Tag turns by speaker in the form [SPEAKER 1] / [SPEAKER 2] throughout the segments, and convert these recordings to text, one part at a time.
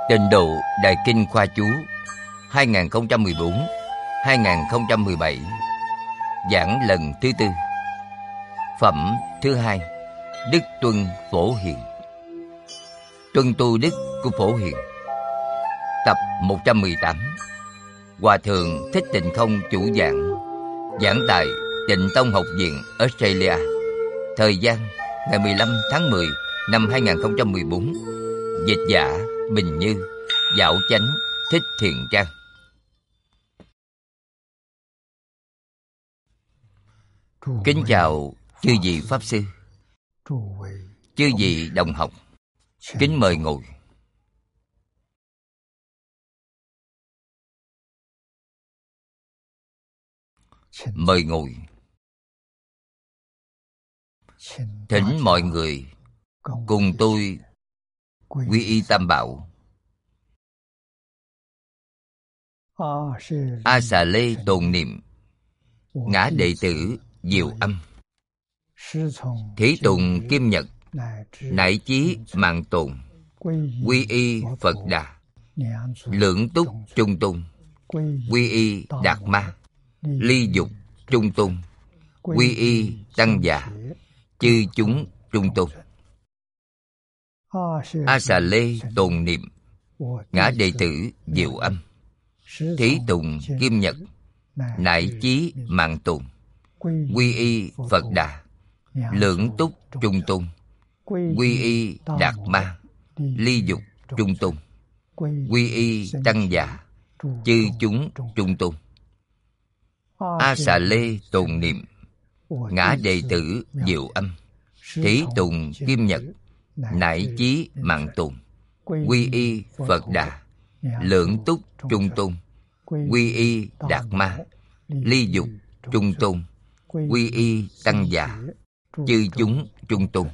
[SPEAKER 1] Tịnh Độ Đại Kinh Khoa Chú 2014-2017. Giảng lần thứ tư. Phẩm thứ hai. Đức Tuân Phổ Hiền. Tuân tu đức của Phổ Hiền. Tập 118. Hòa Thượng Thích Tịnh Không chủ giảng. Giảng tại Tịnh Tông Học viện Australia. Thời gian ngày 15 tháng 10 năm 2014. Dịch giả Bình Như. Dạo Chánh Thích Thiện Trang. Kính chào chư vị Pháp Sư, chư vị đồng học. Kính mời ngồi. Mời ngồi. Thỉnh mọi người cùng tôi quy y Tam Bảo. A Xà Lê tồn niệm. Ngã đệ tử Diệu Âm. Thí tùng Kim Nhật. Nại chí mạng tồn. Quy y Phật Đà. Lưỡng túc Trung Tôn. Quy y Đạt Ma. Ly dục Trung Tôn. Quy y Tăng Già. Chư chúng Trung Tôn. A Xà Lê tồn niệm. Ngã đệ tử Diệu Âm. Thí tùng Kim Nhật. Nại chí mạng tồn. Quy y Phật Đà. Lưỡng túc Trung Tôn. Quy y Đạt Ma. Ly dục Trung Tôn. Quy y Tăng Già. Chư chúng Trung Tôn. A Xà Lê tồn niệm. Ngã đệ tử Diệu Âm. Thí tùng Kim Nhật. Nại chí mạng tồn. Quy y Phật Đà. Lưỡng túc Trung Tôn. Quy y Đạt Ma. Ly dục Trung Tôn. Quy y Tăng Già. Chư chúng Trung Tôn.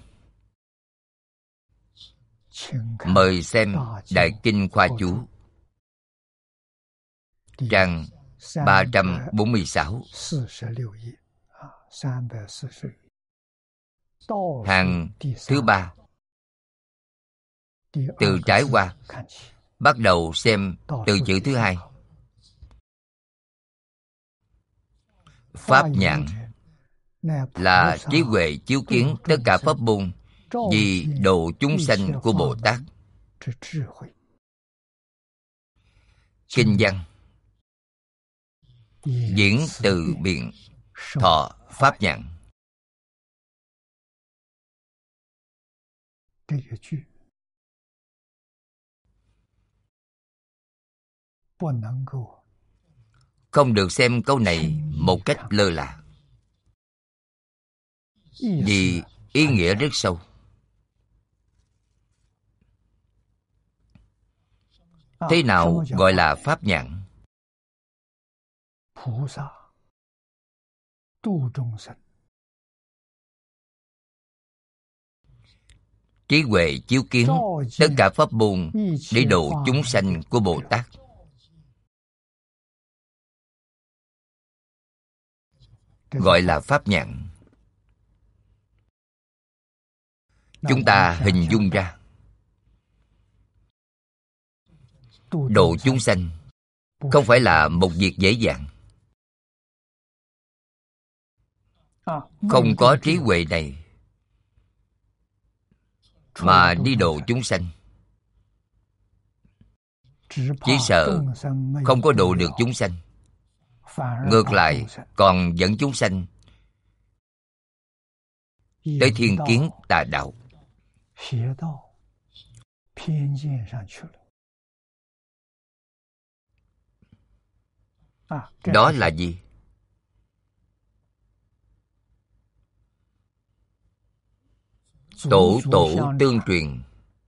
[SPEAKER 1] Mời xem Đại Kinh Khoa Chú, trang 346, hàng thứ ba. Từ trái qua, bắt đầu xem từ chữ thứ hai. Pháp nhãn là trí huệ chiếu kiến tất cả pháp môn vì độ chúng sanh của Bồ Tát. Kinh văn diễn từ biện thọ pháp nhãn. Không được xem câu này một cách lơ là, vì ý nghĩa rất sâu. Thế nào gọi là pháp nhãn? Trí huệ chiếu kiến tất cả pháp môn để độ chúng sanh của Bồ Tát. Gọi là pháp nhãn. Chúng ta hình dung ra, độ chúng sanh không phải là một việc dễ dàng. Không có trí huệ này mà đi độ chúng sanh, chỉ sợ không có độ được chúng sanh, ngược lại còn dẫn chúng sanh tới thiên kiến tà đạo. Đó là gì? Tổ tổ tương truyền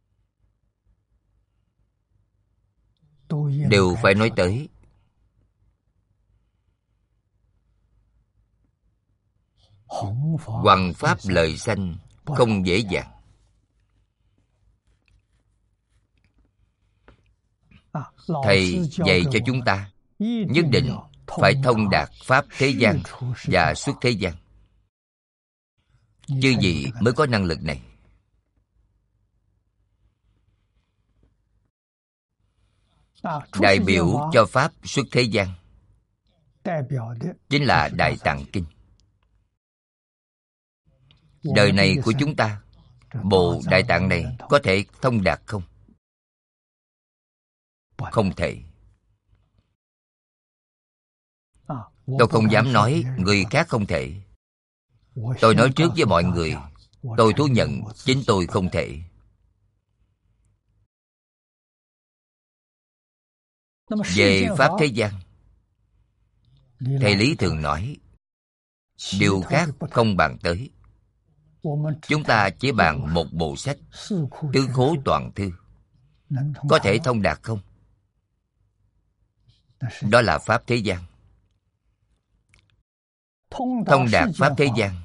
[SPEAKER 1] đều phải nói tới. Hoằng pháp lợi sanh không dễ dàng. Thầy dạy cho chúng ta nhất định phải thông đạt pháp thế gian và xuất thế gian. Chư vị mới có năng lực này. Đại biểu cho Pháp xuất thế gian chính là Đại Tạng Kinh. Đời này của chúng ta, bộ Đại Tạng này có thể thông đạt không? Không thể. Tôi không dám nói người khác không thể. Tôi nói trước với mọi người, tôi thú nhận chính tôi không thể. Về Pháp thế gian, Thầy Lý thường nói, điều khác không bàn tới. Chúng ta chỉ bàn một bộ sách Tứ Khố Toàn Thư. Có thể thông đạt không? Đó là Pháp thế gian. Thông đạt Pháp thế gian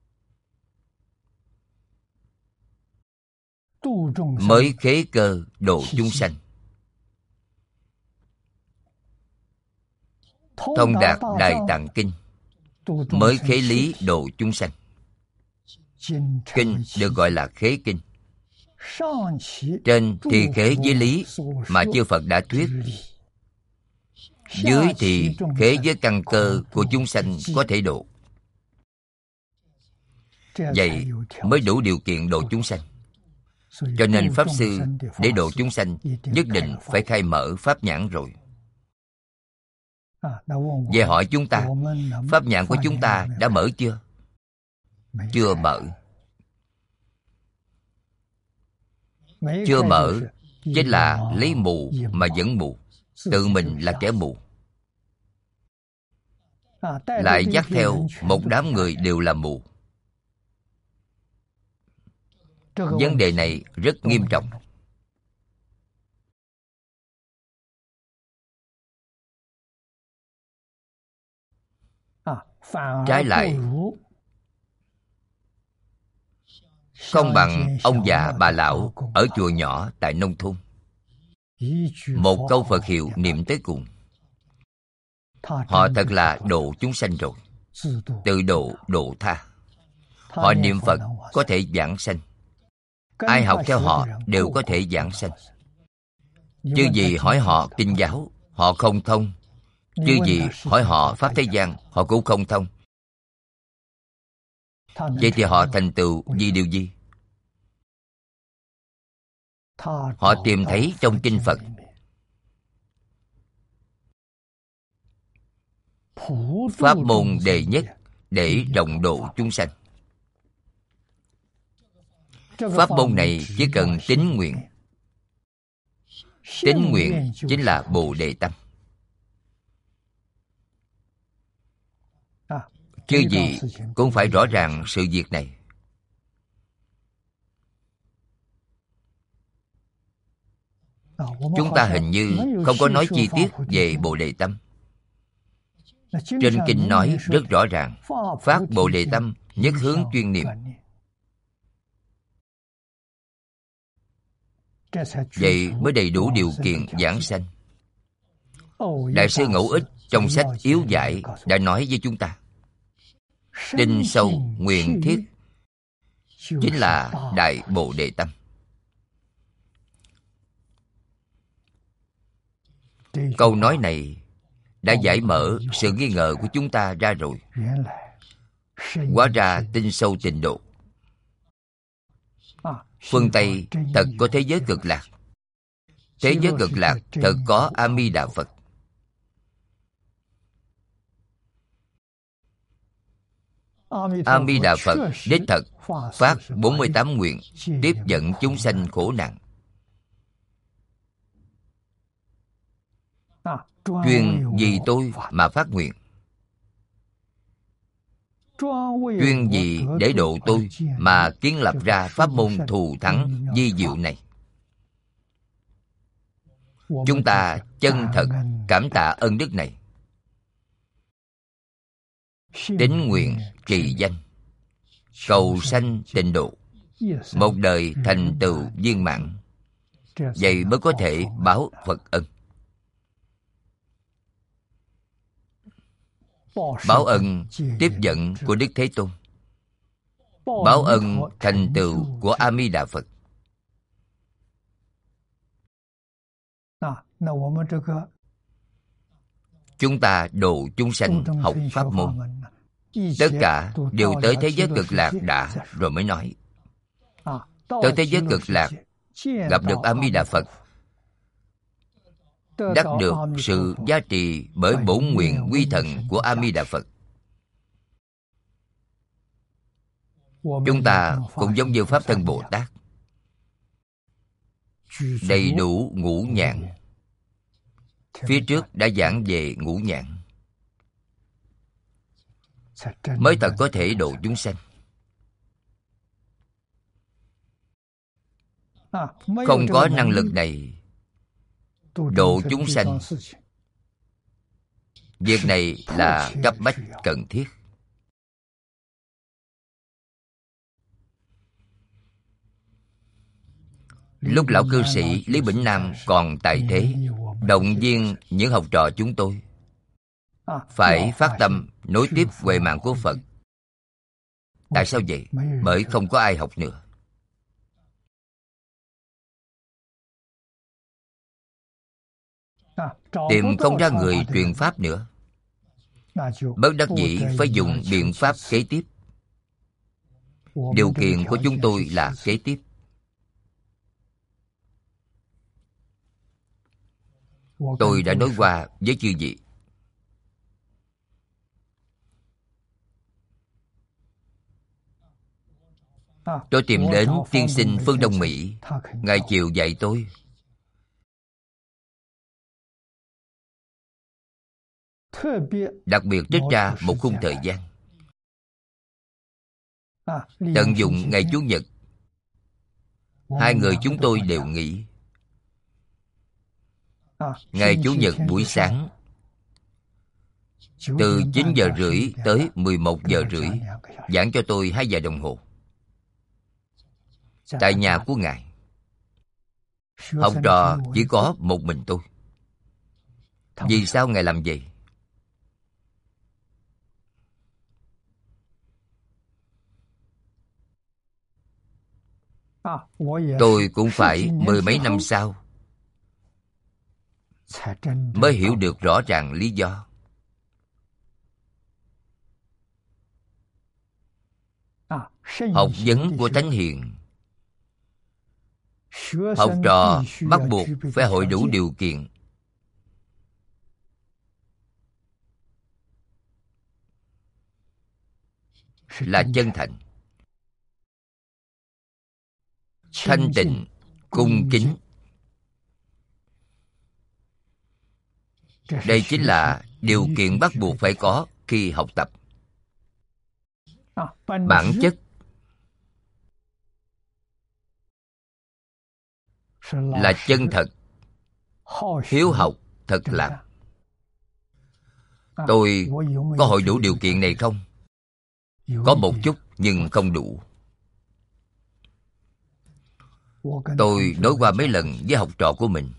[SPEAKER 1] mới khế cơ độ chúng sanh. Thông đạt Đại Tạng Kinh mới khế lý độ chúng sanh. Kinh được gọi là khế kinh. Trên thì khế với lý mà chư Phật đã thuyết. Dưới thì khế với căn cơ của chúng sanh có thể độ. Vậy mới đủ điều kiện độ chúng sanh. Cho nên Pháp Sư để độ chúng sanh nhất định phải khai mở Pháp nhãn rồi. Về hỏi chúng ta, Pháp nhãn của chúng ta đã mở chưa? Chưa mở. Chưa mở chính là lấy mù mà vẫn mù. Tự mình là kẻ mù. Lại dắt theo một đám người đều là mù. Vấn đề này rất nghiêm trọng. Trái lại, không bằng ông già bà lão ở chùa nhỏ tại nông thôn. Một câu Phật hiệu niệm tới cùng, họ thật là độ chúng sanh rồi. Tự độ, độ tha. Họ niệm Phật có thể giảng sanh. Ai học theo họ đều có thể giảng sanh. Chứ gì hỏi họ kinh giáo, họ không thông. Chứ gì hỏi họ Pháp thế gian, họ cũng không thông. Vậy thì họ thành tựu vì điều gì? Họ tìm thấy trong kinh Phật pháp môn đệ nhất để rộng độ chúng sanh. Pháp môn này chỉ cần tín nguyện. Tín nguyện chính là Bồ Đề Tâm. Chứ gì cũng phải rõ ràng sự việc này. Chúng ta hình như không có nói chi tiết về Bồ Đề Tâm. Trên kinh nói rất rõ ràng, phát Bồ Đề Tâm nhất hướng chuyên niệm. Vậy mới đầy đủ điều kiện giảng sanh. Đại sư Ngẫu Ích trong sách Yếu Giải đã nói với chúng ta, tin sâu nguyện thiết chính là Đại Bồ Đề Tâm. Câu nói này đã giải mở sự nghi ngờ của chúng ta ra rồi. Hóa ra tin sâu tịnh độ. Phương Tây thật có thế giới cực lạc. Thế giới cực lạc thật có A Di Đà Phật. A Di Đà Phật đích thật phát 48 nguyện tiếp dẫn chúng sanh khổ nạn. Chuyên vì tôi mà phát nguyện. Chuyên vì để độ tôi mà kiến lập ra pháp môn thù thắng vi diệu này. Chúng ta chân thật cảm tạ ân đức này. Tín nguyện trì danh, cầu sanh tịnh độ, một đời thành tựu viên mãn. Vậy mới có thể báo Phật ân. Báo ân tiếp dẫn của Đức Thế Tôn, báo ân thành tựu của A Di Đà Phật. Chúng ta độ chúng sanh học pháp môn, tất cả đều tới thế giới cực lạc đã rồi mới nói. Tới thế giới cực lạc, gặp được A Di Đà Phật, đắc được sự gia trì bởi bổn nguyện quy thần của A Di Đà Phật. Chúng ta cũng giống như Pháp Thân Bồ Tát, đầy đủ ngũ nhãn. Phía trước đã giảng về ngũ nhãn, mới thật có thể độ chúng sanh. Không có năng lực này độ chúng sanh, việc này là cấp bách cần thiết. Lúc lão cư sĩ Lý Bỉnh Nam còn tại thế, động viên những học trò chúng tôi phải phát tâm nối tiếp huệ mạng của Phật. Tại sao vậy? Bởi không có ai học nữa. Tìm không ra người truyền pháp nữa, bất đắc dĩ phải dùng biện pháp kế tiếp. Điều kiện của chúng tôi là kế tiếp. Tôi đã nói qua với chư vị, tôi tìm đến tiên sinh Phương Đông Mỹ, ngài chịu dạy tôi. Đặc biệt trích ra một khung thời gian, tận dụng ngày Chủ nhật. Hai người chúng tôi đều nghỉ. Ngày Chủ nhật buổi sáng, từ 9 giờ rưỡi tới 11 giờ rưỡi, giảng cho tôi 2 giờ đồng hồ. Tại nhà của ngài, học trò chỉ có một mình tôi. Vì sao ngài làm vậy? Tôi cũng phải 10 mấy năm sau mới hiểu được rõ ràng lý do. Học vấn của Thánh Hiền, học trò bắt buộc phải hội đủ điều kiện. Là chân thành, thanh tịnh, cung kính. Đây chính là điều kiện bắt buộc phải có khi học tập. Bản chất là chân thật, hiếu học thật làm. Tôi có hội đủ điều kiện này không? Có một chút nhưng không đủ. Tôi nói qua mấy lần với học trò của mình.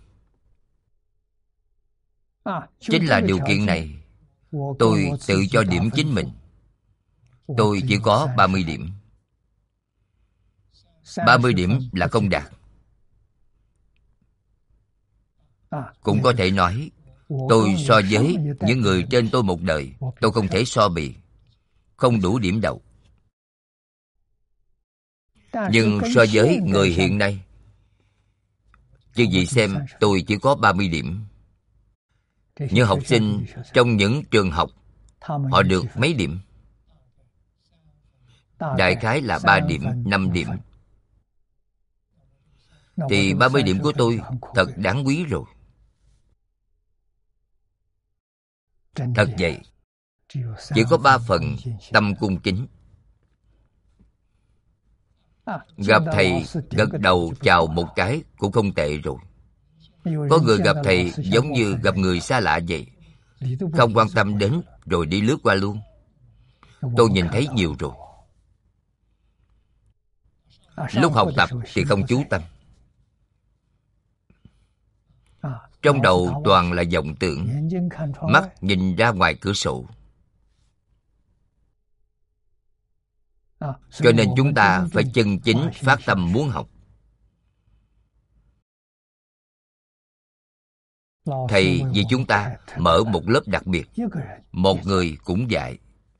[SPEAKER 1] Chính là điều kiện này, tôi tự cho điểm chính mình. Tôi chỉ có 30 điểm. 30 điểm là không đạt. Cũng có thể nói, tôi so với những người trên tôi một đời, tôi không thể so bì, không đủ điểm đầu. Nhưng so với người hiện nay, chứ gì xem tôi chỉ có 30 điểm. Những học sinh trong những trường học, họ được mấy điểm? Đại khái là 3 điểm, 5 điểm. Thì 30 điểm của tôi thật đáng quý rồi. Thật vậy, chỉ có 3 phần tâm cung kính. Gặp thầy gật đầu chào một cái cũng không tệ rồi. Có người gặp thầy giống như gặp người xa lạ vậy, không quan tâm đến rồi đi lướt qua luôn. Tôi nhìn thấy nhiều rồi. Lúc học tập thì không chú tâm, trong đầu toàn là vọng tưởng, mắt nhìn ra ngoài cửa sổ. Cho nên chúng ta phải chân chính phát tâm muốn học. Thầy vì chúng ta mở một lớp đặc biệt, một người cũng dạy.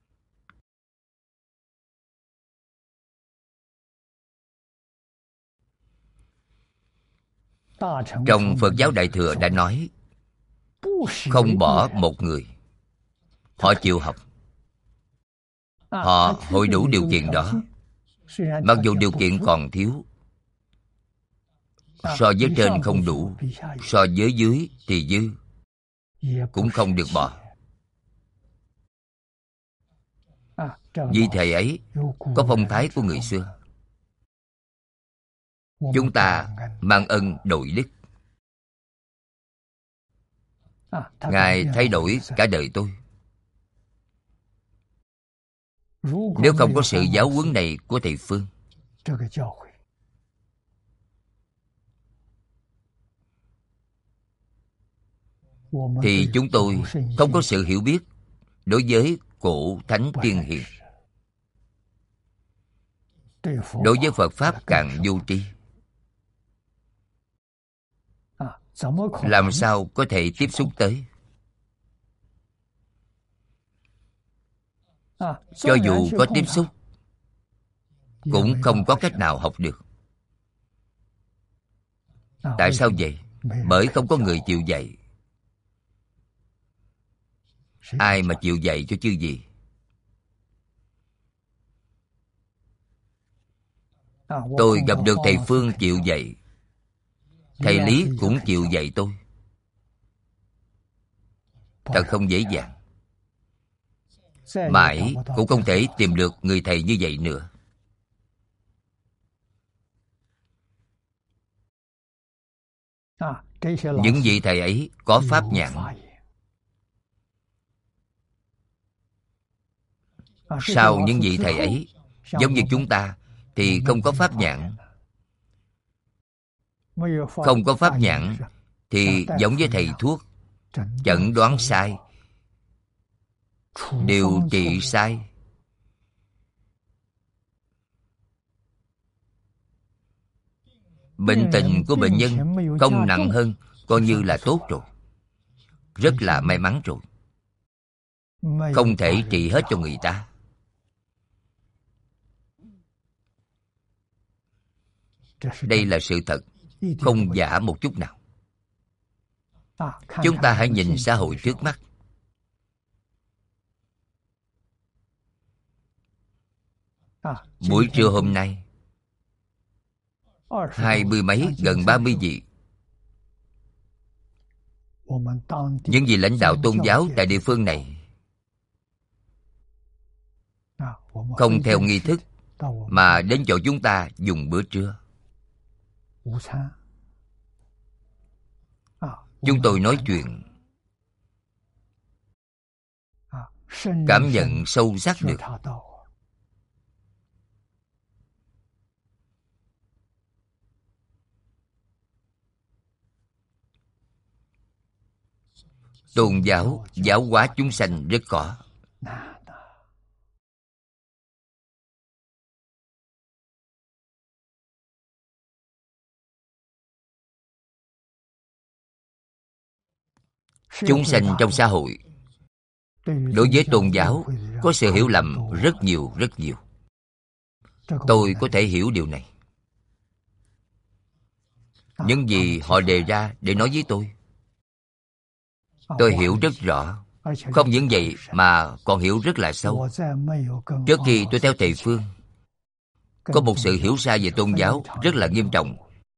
[SPEAKER 1] Trong Phật giáo Đại Thừa đã nói, không bỏ một người. Họ chịu học, họ hội đủ điều kiện đó. Mặc dù điều kiện còn thiếu, so với trên không đủ, so với dưới thì dư, cũng không được bỏ. Vì thầy ấy có phong thái của người xưa. Chúng ta mang ân đội đức. Ngài thay đổi cả đời tôi. Nếu không có sự giáo huấn này của thầy Phương, thì chúng tôi không có sự hiểu biết đối với cổ thánh tiên hiền. Đối với Phật Pháp càng vô tri. Làm sao có thể tiếp xúc tới? Cho dù có tiếp xúc, cũng không có cách nào học được. Tại sao vậy? Bởi không có người chịu dạy. Ai mà chịu dạy cho chư vị? Tôi gặp được thầy Phương chịu dạy, thầy Lý cũng chịu dạy tôi. Thật không dễ dàng. Mãi cũng không thể tìm được người thầy như vậy nữa. Những vị thầy ấy có pháp nhãn. Sau những vị thầy ấy, giống như chúng ta, thì không có pháp nhãn. Không có pháp nhãn thì giống với thầy thuốc, chẩn đoán sai, điều trị sai. Bệnh tình của bệnh nhân không nặng hơn, coi như là tốt rồi. Rất là may mắn rồi. Không thể trị hết cho người ta. Đây là sự thật, không giả một chút nào. Chúng ta hãy nhìn xã hội trước mắt. Buổi trưa hôm nay, 20 mấy, gần 30 vị. Những vị lãnh đạo tôn giáo tại địa phương này không theo nghi thức mà đến chỗ chúng ta dùng bữa trưa. Chúng tôi nói chuyện, cảm nhận sâu sắc được. Tôn giáo giáo hóa chúng sanh rất khó. Chúng sanh trong xã hội đối với tôn giáo có sự hiểu lầm rất nhiều, rất nhiều. Tôi có thể hiểu điều này. Những gì họ đề ra để nói với tôi hiểu rất rõ. Không những vậy mà còn hiểu rất là sâu. Trước khi tôi theo thầy Phương, có một sự hiểu sai về tôn giáo rất là nghiêm trọng.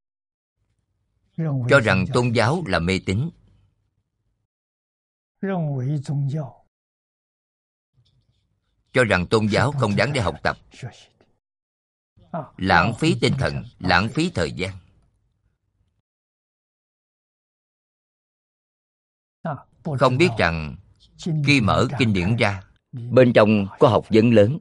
[SPEAKER 1] Cho rằng tôn giáo là mê tín. Cho rằng tôn giáo không đáng để học tập. Lãng phí tinh thần, lãng phí thời gian. Không biết rằng khi mở kinh điển ra, bên trong có học vấn lớn.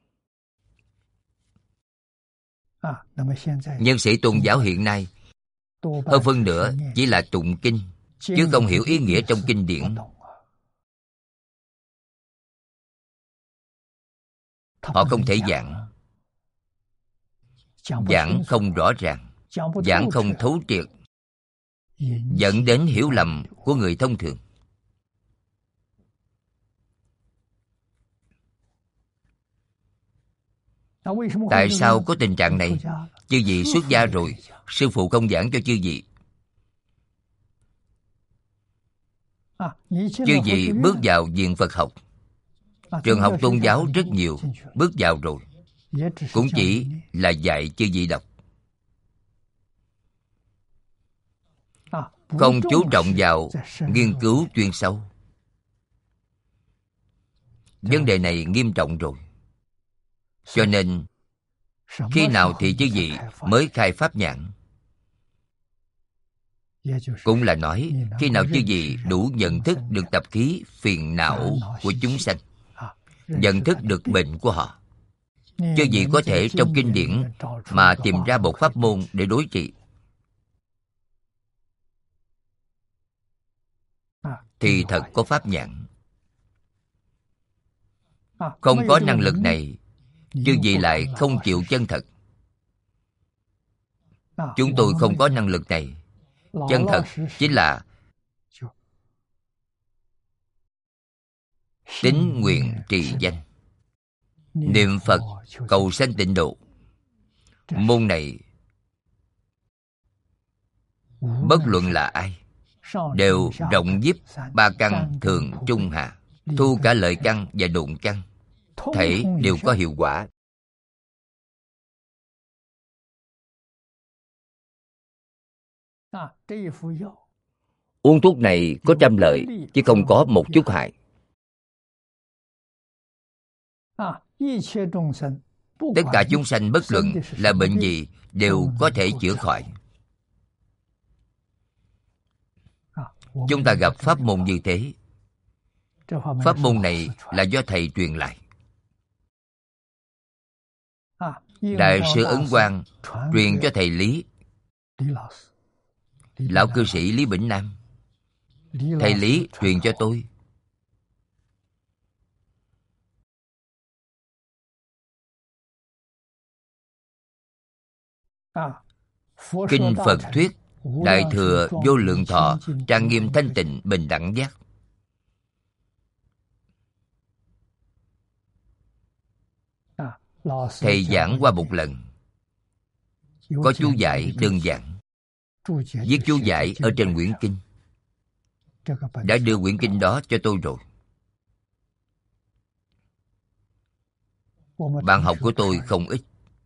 [SPEAKER 1] Nhân sĩ tôn giáo hiện nay hơn phân nửa chỉ là tụng kinh, chứ không hiểu ý nghĩa trong kinh điển. Họ không thể giảng. Giảng không rõ ràng, giảng không thấu triệt, dẫn đến hiểu lầm của người thông thường. Tại sao có tình trạng này? Chư vị xuất gia rồi, sư phụ không giảng cho chư vị. Chư vị bước vào viện Phật học, trường học tôn giáo rất nhiều, bước vào rồi, cũng chỉ là dạy chư vị đọc, không chú trọng vào nghiên cứu chuyên sâu. Vấn đề này nghiêm trọng rồi. Cho nên khi nào thì chư vị mới khai pháp nhãn? Cũng là nói khi nào chư vị đủ nhận thức được tập khí phiền não của chúng sanh, nhận thức được bệnh của họ, chư vị có thể trong kinh điển mà tìm ra một pháp môn để đối trị, thì thật có pháp nhãn. Không có năng lực này, chư vị lại không chịu chân thật. Chúng tôi không có năng lực này. Chân thật chính là tín nguyện trì danh, niệm Phật cầu sanh tịnh độ. Môn này bất luận là ai đều rộng nhiếp ba căn thường trung hạ, thu cả lợi căn và độn căn, thể đều có hiệu quả. Uống thuốc này có trăm lợi, chứ không có một chút hại. Tất cả chúng sanh bất luận là bệnh gì đều có thể chữa khỏi. Chúng ta gặp pháp môn như thế. Pháp môn này là do thầy truyền lại. Đại sư Ấn Quang truyền cho thầy Lý, lão cư sĩ Lý Bỉnh Nam. Thầy Lý truyền cho tôi. Kinh Phật thuyết Đại thừa vô lượng thọ trang nghiêm thanh tịnh bình đẳng giác. Thầy giảng qua một lần, có chú giải đơn giản, viết chú giải ở trên quyển kinh, đã đưa quyển kinh đó cho tôi rồi. Bạn học của tôi không ít,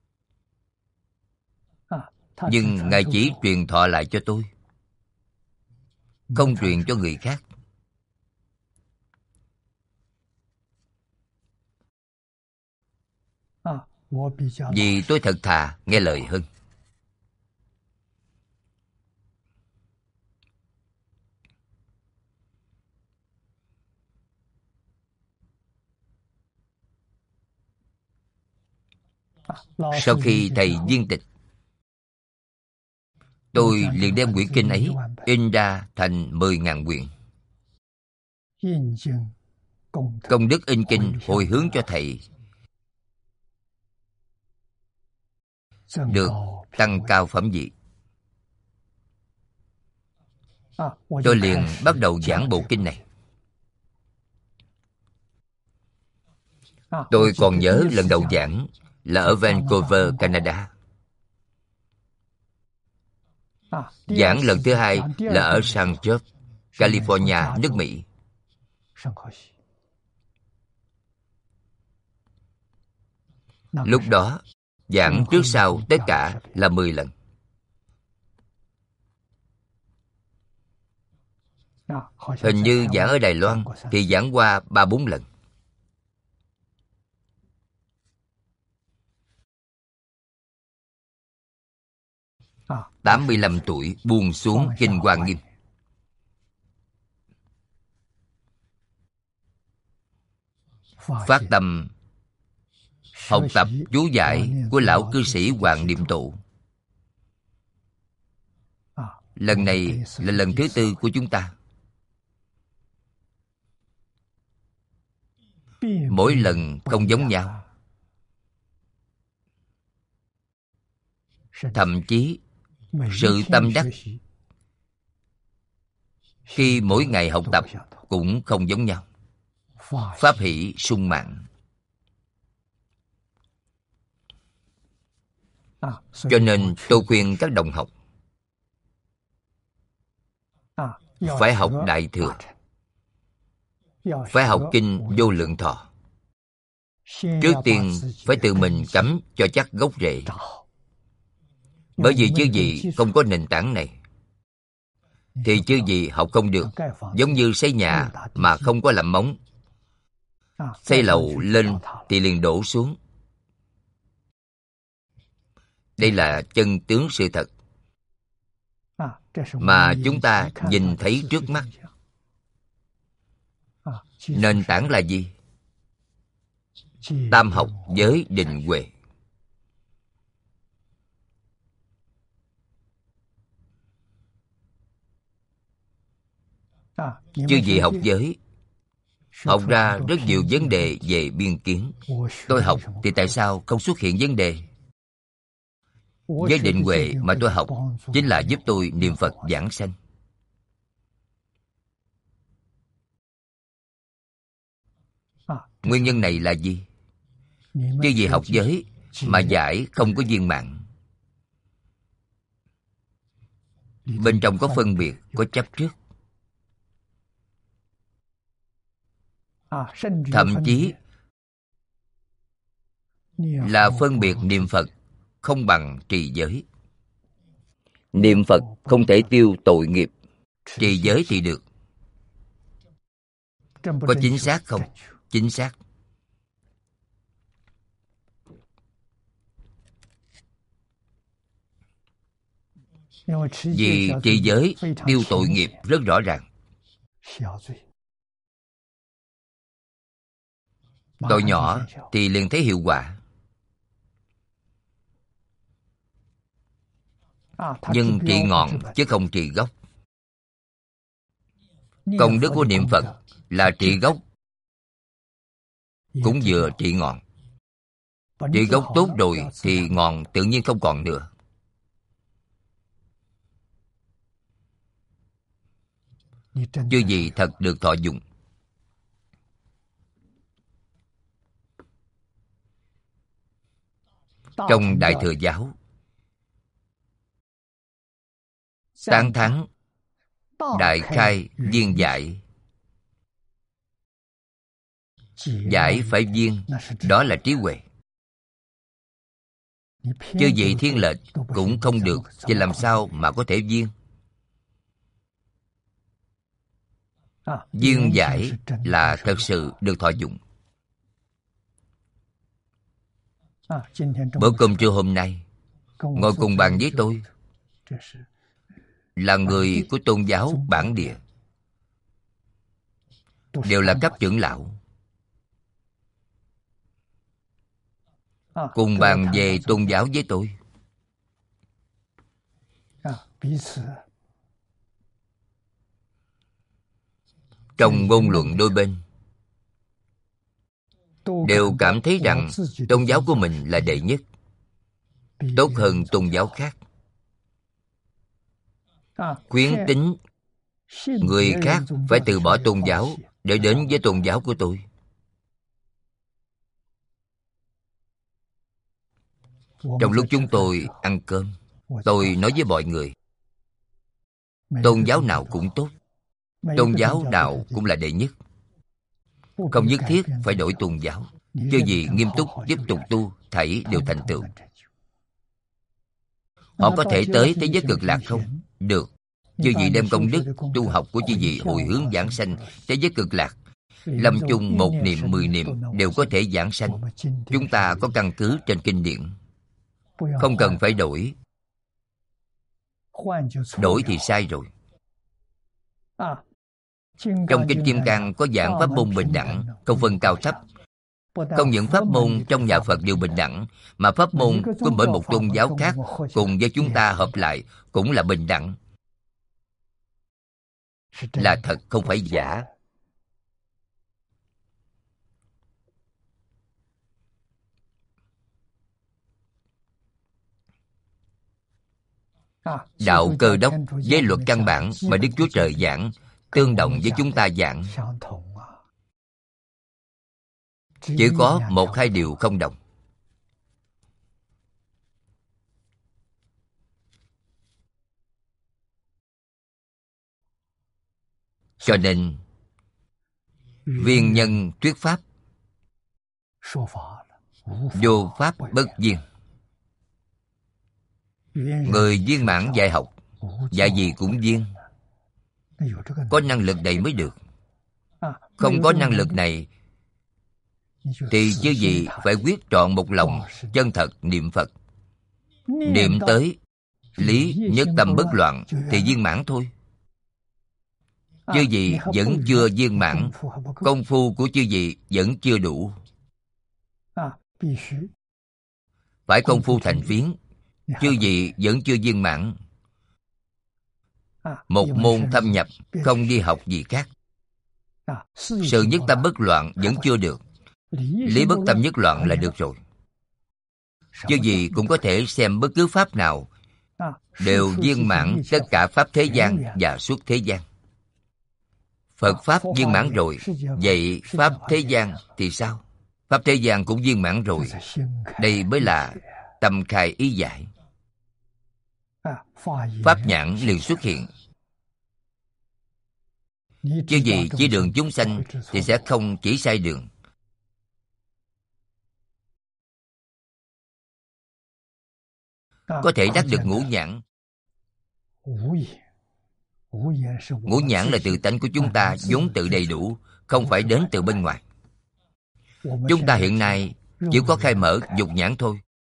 [SPEAKER 1] nhưng Ngài chỉ truyền thọ lại cho tôi, không truyền cho người khác. Vì tôi thật thà nghe lời hơn. Sau khi thầy viên tịch, tôi liền đem quyển kinh ấy in ra thành 10.000 quyển. Công đức in kinh hồi hướng cho thầy, được tăng cao phẩm vị. Tôi liền bắt đầu giảng bộ kinh này. Tôi còn nhớ lần đầu giảng là ở Vancouver, Canada. Giảng lần thứ hai là ở San Jose, California, nước Mỹ. Lúc đó, giảng trước sau tất cả là 10 lần. Hình như giảng ở Đài Loan thì giảng qua 3-4 lần. À, 85 tuổi buông xuống Kinh Hoa Nghiêm. Phát tâm học tập chú giải của lão cư sĩ Hoàng Niệm Tụ. Lần này là lần thứ 4 của chúng ta. Mỗi lần không giống nhau. Thậm chí sự tâm đắc Khi mỗi ngày học tập cũng không giống nhau. Pháp hỷ sung mãn. Cho nên tôi khuyên các đồng học phải học Đại Thừa, phải học kinh Vô Lượng Thọ. Trước tiên phải tự mình cắm cho chắc gốc rễ. Bởi vì chư vị không có nền tảng này thì chư vị học không được. Giống như xây nhà mà không có làm móng, xây lầu lên thì liền đổ xuống. Đây là chân tướng sự thật mà chúng ta nhìn thấy trước mắt. Nền tảng là gì? Tam học giới định huệ. Chư vị học giới, học ra rất nhiều vấn đề về biên kiến. Tôi học thì tại sao không xuất hiện vấn đề? Giới định huệ mà tôi học chính là giúp tôi niệm Phật giảng sanh. Nguyên nhân này là gì? Chư vị học giới mà giải không có viên mãn. Bên trong có phân biệt, có chấp trước. Thậm chí là phân biệt niệm Phật không bằng trì giới. Niệm Phật không thể tiêu tội nghiệp, trì giới thì được. Có chính xác không? Chính xác. Vì trì giới tiêu tội nghiệp rất rõ ràng. Tội nhỏ thì liền thấy hiệu quả. Nhưng trị ngọn chứ không trị gốc. Công đức của niệm Phật là trị gốc, cũng vừa trị ngọn. Trị gốc tốt rồi thì ngọn tự nhiên không còn nữa. Chứ gì thật được thọ dụng. Trong Đại Thừa Giáo, tán thán đại khai viên giải. Giải phải viên, đó là trí huệ. Chứ vậy thiên lệch cũng không được, thì làm sao mà có thể viên? Viên giải là thật sự được thọ dụng. Bữa cơm trưa hôm nay, ngồi cùng bàn với tôi là người của tôn giáo bản địa, đều là cấp trưởng lão. Cùng bàn về tôn giáo với tôi. Trong ngôn luận đôi bên đều cảm thấy rằng tôn giáo của mình là đệ nhất, tốt hơn tôn giáo khác. Khuyến tín người khác phải từ bỏ tôn giáo để đến với tôn giáo của tôi. Trong lúc chúng tôi ăn cơm, tôi nói với mọi người, tôn giáo nào cũng tốt, tôn giáo nào cũng là đệ nhất. Không nhất thiết phải đổi tôn giáo. Chứ gì nghiêm túc tiếp tục tu, thảy đều thành tựu. Họ có thể tới thế giới cực lạc không? Được. Chư vị đem công đức tu học của chư vị hồi hướng giảng sanh thế giới cực lạc, lâm chung 1 niệm 10 niệm đều có thể giảng sanh. Chúng ta có căn cứ trên kinh điển, không cần phải đổi. Đổi thì sai rồi. Trong kinh Kim Cang có giảng pháp môn bình đẳng, không phân cao thấp. Không những pháp môn trong nhà Phật đều bình đẳng, mà pháp môn của mỗi một tôn giáo khác cùng với chúng ta hợp lại cũng là bình đẳng. Là thật, không phải giả. Đạo Cơ Đốc với luật căn bản mà Đức Chúa Trời giảng tương đồng với chúng ta giảng. Chỉ có một hai điều không đồng. Cho nên viên nhân thuyết pháp, vô pháp bất viên. Người viên mãn dạy học, dạy gì cũng viên. Có năng lực này mới được. Không có năng lực này thì chứ gì phải quyết trọn một lòng chân thật niệm Phật. Niệm tới lý nhất tâm bất loạn thì viên mãn thôi. Chư vị vẫn chưa viên mãn, công phu của chư vị vẫn chưa đủ. Phải công phu thành phiến. Chư vị vẫn chưa viên mãn. Một môn thâm nhập, không đi học gì khác. Sự nhất tâm bất loạn vẫn chưa được. Lý bất tâm nhất loạn là được rồi. Chư vị cũng có thể xem bất cứ pháp nào đều viên mãn tất cả pháp thế gian và suốt thế gian. Phật pháp viên mãn rồi, vậy pháp thế gian thì sao? Pháp thế gian cũng viên mãn rồi. Đây mới là tâm khai ý giải. Pháp nhãn liền xuất hiện. Chứ gì chỉ đường chúng sanh thì sẽ không chỉ sai đường. Có thể đắc được ngũ nhãn. Ngũ nhãn là tự tánh của chúng ta vốn tự đầy đủ, không phải đến từ bên ngoài. Chúng ta hiện nay chỉ có khai mở dục nhãn thôi.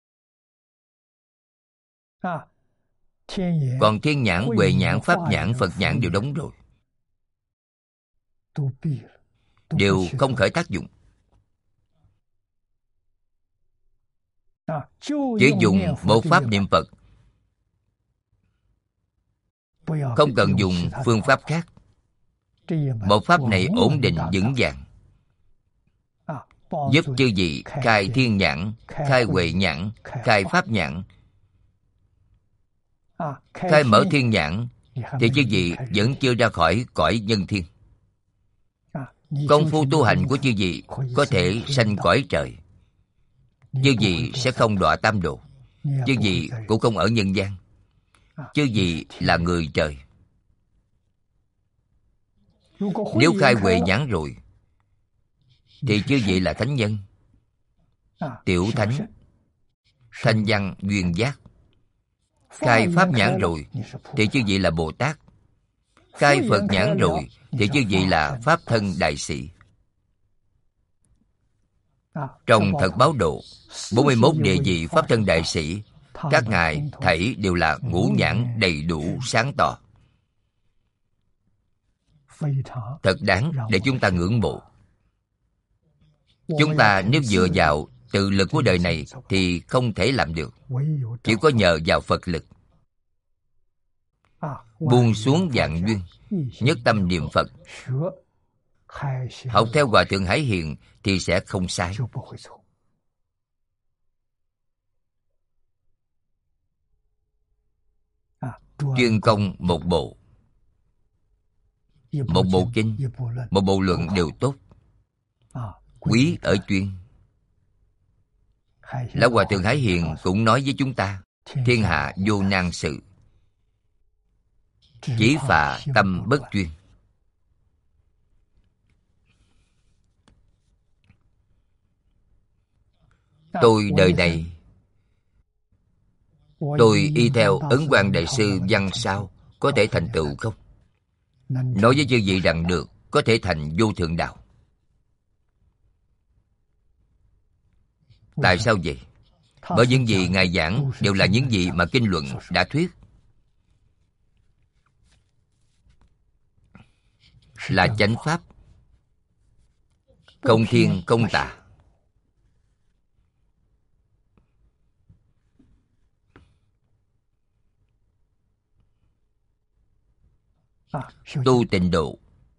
[SPEAKER 1] Còn thiên nhãn, huệ nhãn, pháp nhãn, Phật nhãn đều đóng rồi. Đều không khởi tác dụng. Chỉ dùng một pháp niệm Phật, không cần dùng phương pháp khác. Một pháp này ổn định vững vàng, giúp chư vị khai thiên nhãn, khai huệ nhãn, khai pháp nhãn. Khai mở thiên nhãn thì chư vị vẫn chưa ra khỏi cõi nhân thiên. Công phu tu hành của chư vị có thể sanh cõi trời. Chư vị sẽ không đọa tam độ. Chư vị cũng không ở nhân gian. Chư vị là người trời. Nếu khai huệ nhãn rồi thì chư vị là thánh nhân, tiểu thánh, thanh văn duyên giác. Khai pháp nhãn rồi thì chư vị là Bồ Tát. Khai Phật nhãn rồi thì chư vị là pháp thân đại sĩ. Trong Thật Báo Độ, 41 địa vị pháp thân đại sĩ, các ngài thảy đều là ngũ nhãn đầy đủ sáng tỏ. Thật đáng để chúng ta ngưỡng mộ. Chúng ta nếu dựa vào tự lực của đời này thì không thể làm được. Chỉ có nhờ vào Phật lực. Buông xuống vạn duyên, nhất tâm niệm Phật, học theo Hòa Thượng Hải Hiền thì sẽ không sai. Chuyên công một bộ, một bộ kinh, một bộ luận đều tốt. Quý ở chuyên. Lão Hòa Thượng Hải Hiền cũng nói với chúng ta, thiên hạ vô nan sự, chỉ phà tâm bất chuyên. Tôi đời này, tôi y theo Ấn Quang Đại Sư văn sao có thể thành tựu không? Nói với chư vị rằng được, có thể thành vô thượng đạo. Tại sao vậy? Bởi những gì Ngài giảng đều là những gì mà kinh luận đã thuyết. Là chánh pháp, không thiên không tà. Tu tịnh độ,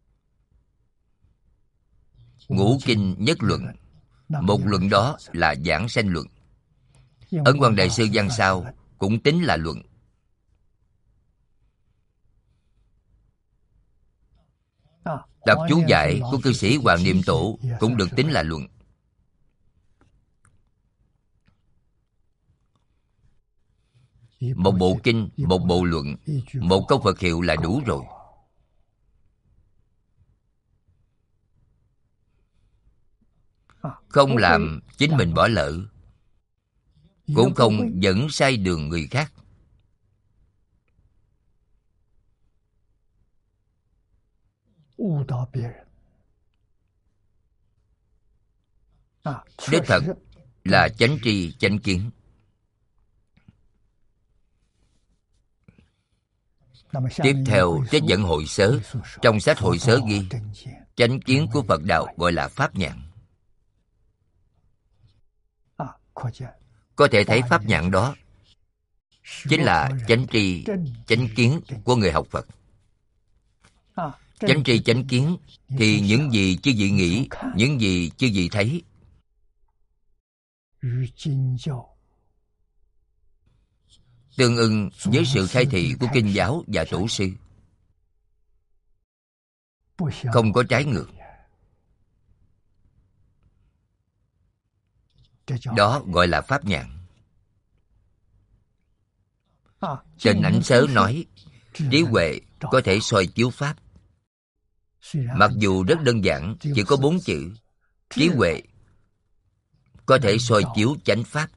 [SPEAKER 1] ngũ kinh nhất luận. Một luận đó là giảng sanh luận. Ấn Quang Đại Sư văn sao cũng tính là luận. Tập chú giải của cư sĩ Hoàng Niệm Tổ cũng được tính là luận. Một bộ kinh, một bộ luận, một câu Phật hiệu là đủ rồi. Không làm chính mình bỏ lỡ, cũng không dẫn sai đường người khác. Đích thật là chánh tri chánh kiến. Tiếp theo trích dẫn hội sớ. Trong sách hội sớ ghi chánh kiến của Phật đạo gọi là pháp nhãn. Có thể thấy pháp nhãn đó chính là chánh tri chánh kiến của người học Phật. Chánh tri chánh kiến thì những gì chư vị nghĩ, những gì chư vị thấy, tương ưng với sự khai thị của kinh giáo và tổ sư, không có trái ngược. Đó gọi là pháp nhãn. Trên ảnh sớ nói trí huệ có thể soi chiếu pháp. Mặc dù rất đơn giản, chỉ có 4 chữ. Trí huệ có thể soi chiếu chánh pháp.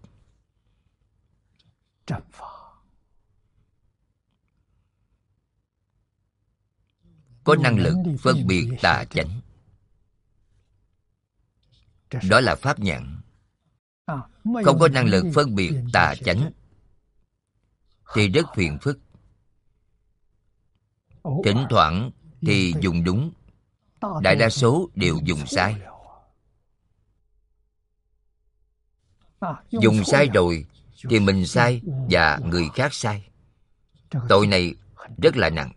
[SPEAKER 1] Có năng lực phân biệt tà chánh. Đó là pháp nhãn. Không có năng lực phân biệt tà chánh thì rất phiền phức. Thỉnh thoảng thì dùng đúng, đại đa số đều dùng sai. Dùng sai rồi thì mình sai và người khác sai. Tội này rất là nặng.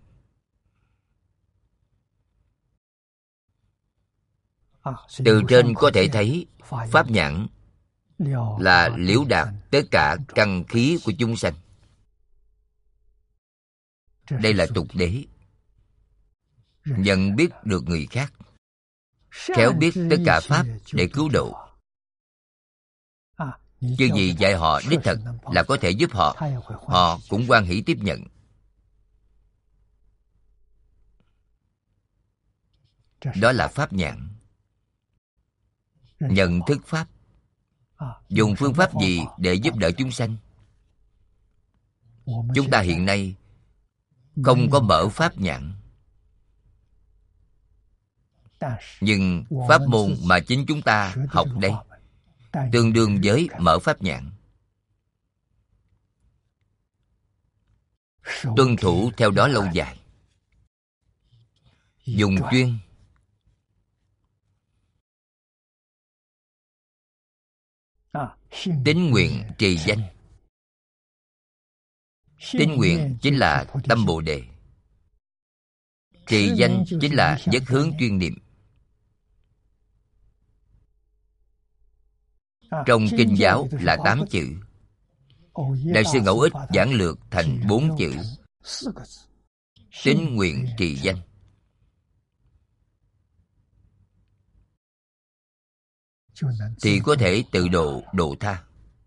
[SPEAKER 1] Từ trên có thể thấy pháp nhãn là liễu đạt tất cả căn khí của chúng sanh. Đây là tục đế. Nhận biết được người khác, khéo biết tất cả pháp để cứu độ. Chứ gì dạy họ đích thật là có thể giúp họ, họ cũng hoan hỷ tiếp nhận. Đó là pháp nhãn. Nhận thức pháp. Dùng phương pháp gì để giúp đỡ chúng sanh? Chúng ta hiện nay không có mở pháp nhãn. Nhưng pháp môn mà chính chúng ta học đây tương đương với mở pháp nhãn. Tuân thủ theo đó lâu dài. Dùng chuyên. Tín nguyện trì danh. Tín nguyện chính là tâm Bồ Đề. Trì danh chính là nhất hướng chuyên niệm. Trong kinh giáo là 8 chữ. Đại sư Ngẫu Ích giảng lược thành 4 chữ. Tín nguyện trì danh. Thì có thể tự độ độ tha.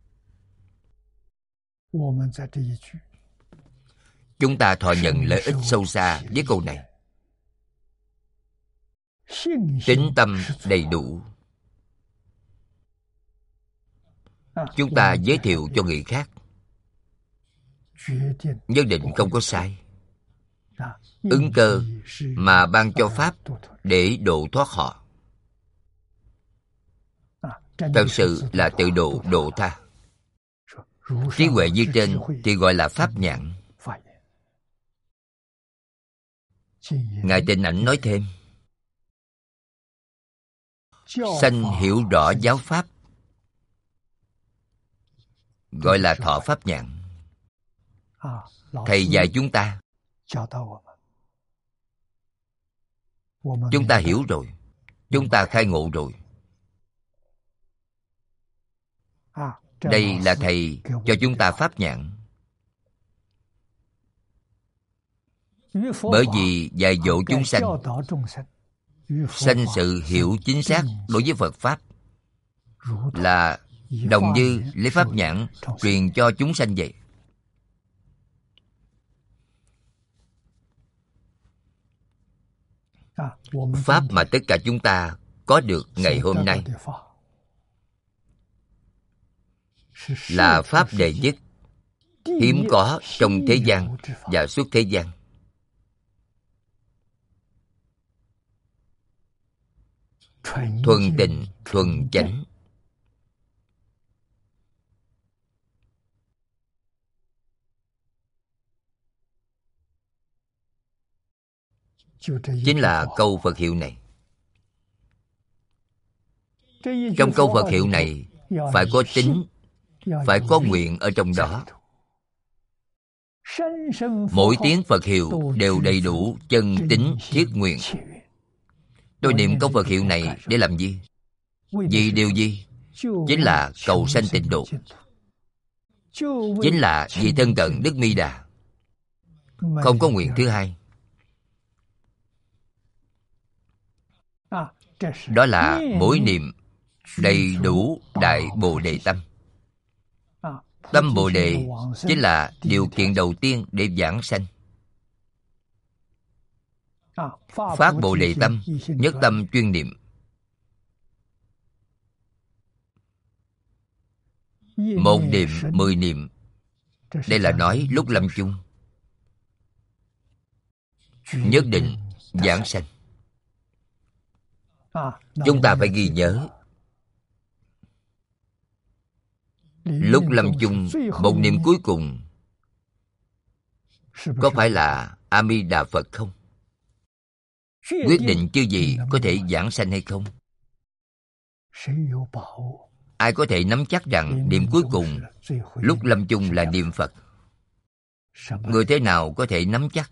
[SPEAKER 1] Chúng ta thọ nhận lợi ích sâu xa với câu này. Tín tâm đầy đủ. Chúng ta giới thiệu cho người khác, nhất định không có sai. Ứng cơ mà ban cho pháp để độ thoát họ. Thật sự là tự độ độ tha. Trí huệ như trên thì gọi là pháp nhãn. Ngài Tịnh Ảnh nói thêm, sanh hiểu rõ giáo pháp gọi là thọ pháp nhãn. Thầy dạy chúng ta, chúng ta hiểu rồi, chúng ta khai ngộ rồi. Đây là thầy cho chúng ta pháp nhãn. Bởi vì dạy dỗ chúng sanh sanh sự hiểu chính xác đối với Phật Pháp là đồng như lấy pháp nhãn truyền cho chúng sanh vậy. Pháp mà tất cả chúng ta có được ngày hôm nay là Pháp đệ nhất, hiếm có trong thế gian và suốt thế gian. Thuần tịnh, thuần chánh. Chính là câu Phật hiệu này. Trong câu Phật hiệu này phải có tính, phải có nguyện ở trong đó. Mỗi tiếng Phật hiệu đều đầy đủ chân tính thiết nguyện. Tôi niệm câu Phật hiệu này để làm gì? Vì điều gì? Chính là cầu sanh tịnh độ. Chính là vì thân cận Đức Mi Đà. Không có nguyện thứ hai. Đó là mỗi niệm đầy đủ Đại Bồ Đề Tâm. Tâm Bồ Đề chính là điều kiện đầu tiên để vãng sanh. Phát Bồ Đề Tâm, nhất tâm chuyên niệm. Một niệm, 10 niệm. Đây là nói lúc lâm chung nhất định vãng sanh. Chúng ta phải ghi nhớ, lúc lâm chung một niệm cuối cùng có phải là A Di Đà Phật không? Quyết định chứ gì có thể vãng sanh hay không? Ai có thể nắm chắc rằng niệm cuối cùng lúc lâm chung là niệm Phật? Người thế nào có thể nắm chắc?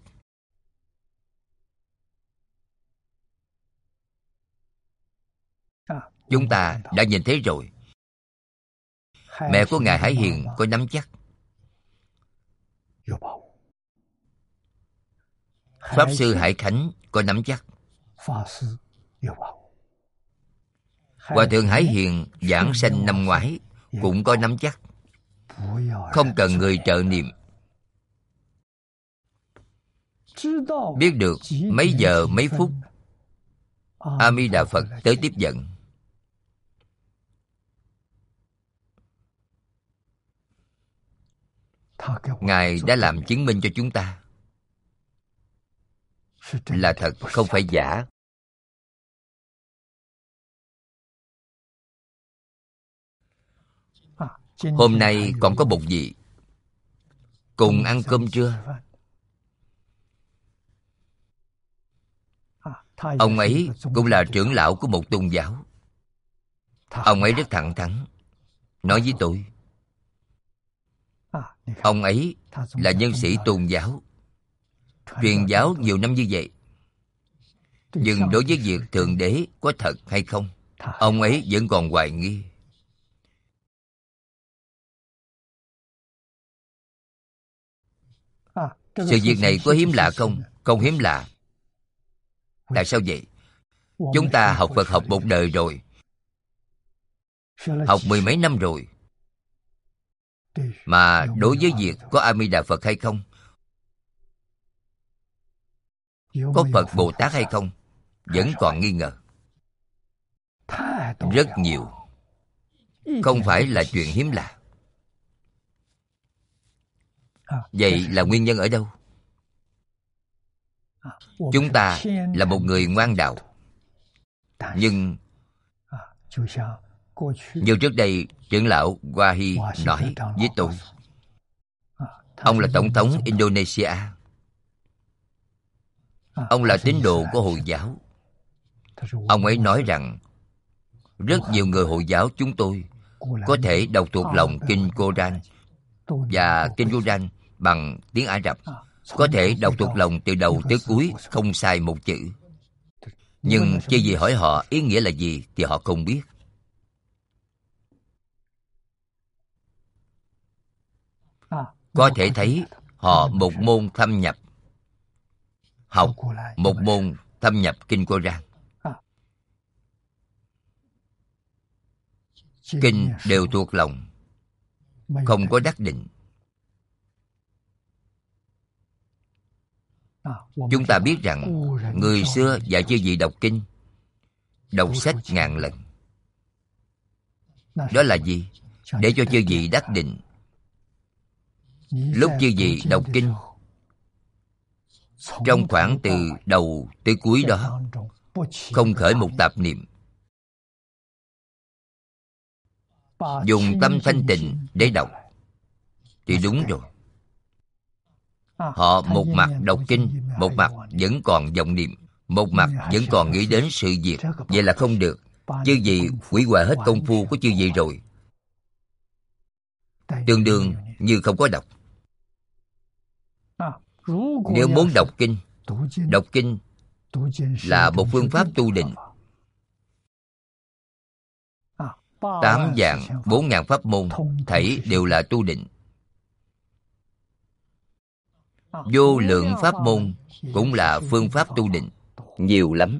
[SPEAKER 1] Chúng ta đã nhìn thấy rồi. Mẹ của Ngài Hải Hiền có nắm chắc. Pháp Sư Hải Khánh có nắm chắc. Hòa Thượng Hải Hiền giảng sanh năm ngoái cũng có nắm chắc. Không cần người trợ niệm. Biết được mấy giờ mấy phút A Di Đà Phật tới tiếp dẫn. Ngài đã làm chứng minh cho chúng ta là thật, không phải giả. Hôm nay còn có một vị cùng ăn cơm trưa. Ông ấy cũng là trưởng lão của một tôn giáo. Ông ấy rất thẳng thắn nói với tôi, ông ấy là nhân sĩ tôn giáo, truyền giáo nhiều năm như vậy, nhưng đối với việc Thượng Đế có thật hay không, ông ấy vẫn còn hoài nghi. Sự việc này có hiếm lạ không? Không hiếm lạ. Tại sao vậy? Chúng ta học Phật học một đời rồi, học 10 mấy năm rồi, mà đối với việc có A Di Đà Phật hay không, có Phật Bồ Tát hay không, vẫn còn nghi ngờ. Rất nhiều. Không phải là chuyện hiếm lạ. Vậy là nguyên nhân ở đâu? Chúng ta là một người ngoan đạo, nhưng như trước đây trưởng lão Wahi nói với tôi, ông là tổng thống Indonesia, ông là tín đồ của Hồi giáo. Ông ấy nói rằng rất nhiều người Hồi giáo chúng tôi có thể đọc thuộc lòng kinh Koran và kinh Koran bằng tiếng Ả Rập, có thể đọc thuộc lòng từ đầu tới cuối không sai một chữ. Nhưng chỉ vì hỏi họ ý nghĩa là gì thì họ không biết. Có thể thấy họ một môn thâm nhập, học một môn thâm nhập kinh Koran. kinh đều thuộc lòng, không có đắc định. Chúng ta biết rằng người xưa dạy chư vị đọc kinh, đọc sách ngàn lần. Đó là gì? Để cho chư vị đắc định. Lúc chư vị đọc kinh, trong khoảng từ đầu tới cuối đó, không khởi một tạp niệm, dùng tâm thanh tịnh để đọc, thì đúng rồi. Họ một mặt đọc kinh, một mặt vẫn còn vọng niệm, một mặt vẫn còn nghĩ đến sự việc. Vậy là không được. Chư vị hủy hoại hết công phu của chư vị rồi, tương đương như không có đọc. Nếu muốn đọc kinh là một phương pháp tu định. 8 vạn 4.000 pháp môn thảy đều là tu định. Vô lượng pháp môn cũng là phương pháp tu định, nhiều lắm.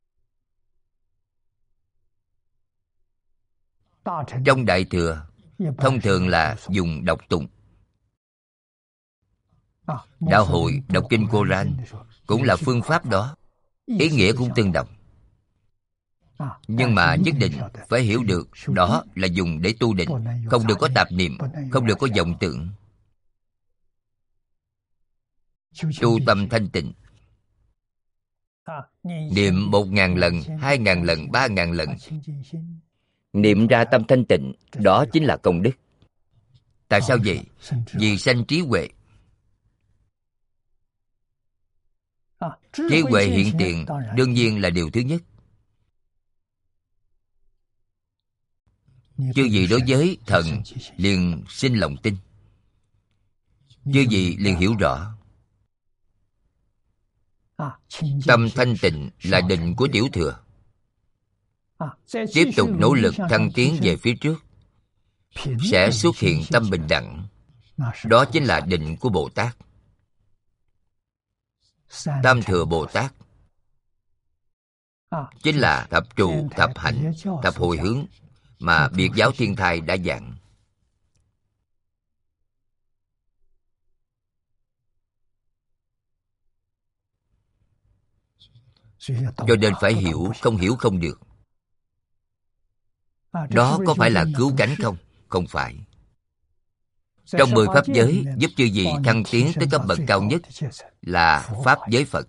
[SPEAKER 1] Trong Đại Thừa, thông thường là dùng đọc tụng. Đạo hội đọc kinh Koran cũng là phương pháp đó, ý nghĩa cũng tương đồng. Nhưng mà nhất định phải hiểu được đó là dùng để tu định, không được có tạp niệm, không được có vọng tưởng. Tu tâm thanh tịnh, niệm 1.000 lần, 2.000 lần, 3.000 lần, niệm ra tâm thanh tịnh, đó chính là công đức. Tại sao vậy? Vì sanh trí huệ. Trí huệ hiện tiền đương nhiên là điều thứ nhất. Chư vị đối với thần liền sinh lòng tin, chư vị liền hiểu rõ. Tâm thanh tịnh là định của tiểu thừa. Tiếp tục nỗ lực thăng tiến về phía trước, sẽ xuất hiện tâm bình đẳng. Đó chính là định của Bồ Tát. Tam thừa Bồ Tát chính là thập trụ, thập hạnh, thập hồi hướng mà Biệt giáo Thiên Thai đã giảng. Cho nên phải hiểu, không hiểu không được. Đó có phải là cứu cánh không? Không phải. Trong 10 pháp giới giúp chư vị thăng tiến tới cấp bậc cao nhất là Pháp giới Phật.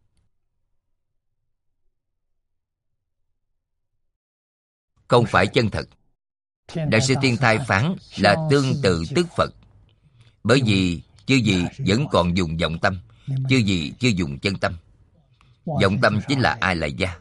[SPEAKER 1] Không phải chân thật. Đại sư Thiên Thai phán là tương tự tức Phật. Bởi vì chư vị vẫn còn dùng vọng tâm, chư vị chưa dùng chân tâm. Vọng tâm chính là A Lại Gia.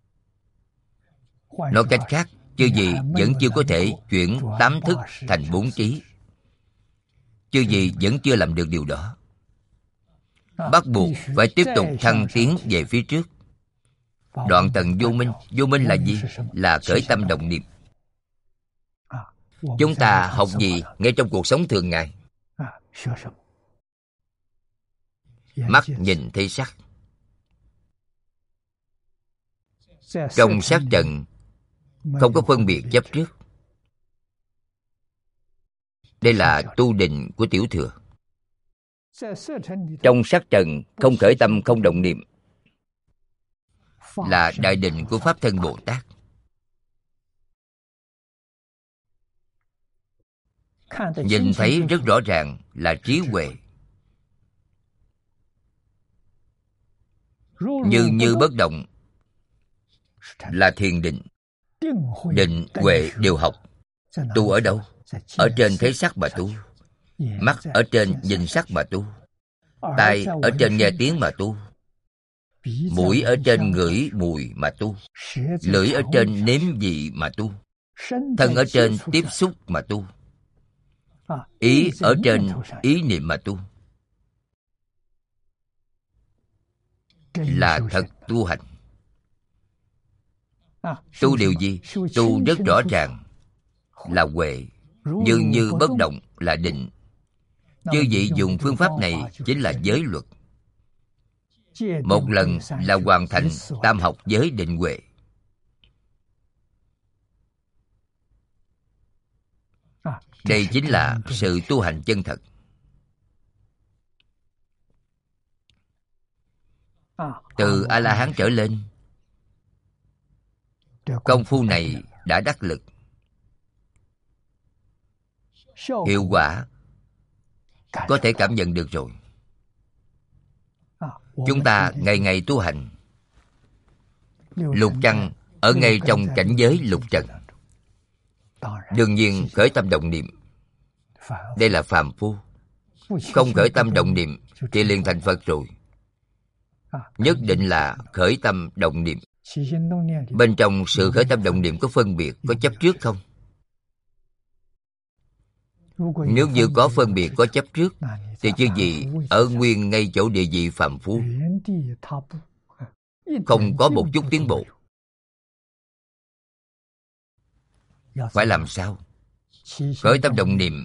[SPEAKER 1] Nói cách khác, chư vị vẫn chưa có thể chuyển 8 thức thành 4 trí. Chư vị vẫn chưa làm được điều đó. Bắt buộc phải tiếp tục thăng tiến về phía trước. Đoạn tận vô minh. Vô minh là gì? Là khởi tâm động niệm. Chúng ta học gì ngay trong cuộc sống thường ngày? Mắt nhìn thấy sắc. Trong sắc trần không có phân biệt chấp trước. Đây là tu định của tiểu thừa. Trong sắc trần không khởi tâm, không động niệm, là đại định của Pháp Thân Bồ Tát. Nhìn thấy rất rõ ràng là trí huệ. Như bất động là thiền định. Định, huệ đều học. Tu ở đâu? Ở trên thấy sắc mà tu. Mắt ở trên nhìn sắc mà tu. Tai ở trên nghe tiếng mà tu. Mũi ở trên ngửi mùi mà tu. Lưỡi ở trên nếm vị mà tu. Thân ở trên tiếp xúc mà tu. Ý ở trên ý niệm mà tu. Là thật tu hành. Tu điều gì? Tu rất rõ ràng là huệ. Như bất động là định. Chư vị dùng phương pháp này chính là giới luật. Một lần là hoàn thành tam học giới định huệ. Đây chính là sự tu hành chân thật. Từ A-la-hán trở lên, công phu này đã đắc lực. Hiệu quả có thể cảm nhận được rồi. Chúng ta ngày ngày tu hành, lục căn ở ngay trong cảnh giới lục trần. Đương nhiên khởi tâm động niệm, đây là phàm phu. Không khởi tâm động niệm thì liền thành Phật rồi. Nhất định là khởi tâm động niệm. Bên trong sự khởi tâm động niệm có phân biệt, có chấp trước không? Nếu như có phân biệt, có chấp trước, thì chư vị ở nguyên ngay chỗ địa vị phàm phu, không có một chút tiến bộ. Phải làm sao? Khởi tâm động niệm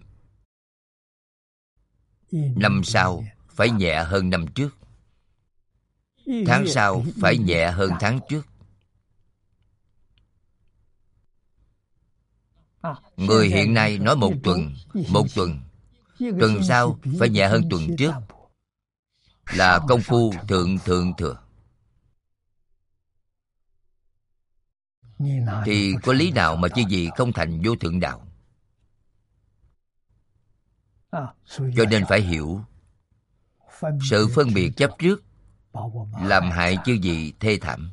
[SPEAKER 1] năm sau phải nhẹ hơn năm trước, tháng sau phải nhẹ hơn tháng trước. Người hiện nay nói một tuần sau phải nhẹ hơn tuần trước, là công phu thượng thừa. Thì có lý nào mà chư vị không thành vô thượng đạo? Cho nên phải hiểu, sự phân biệt chấp trước làm hại chư vị thê thảm.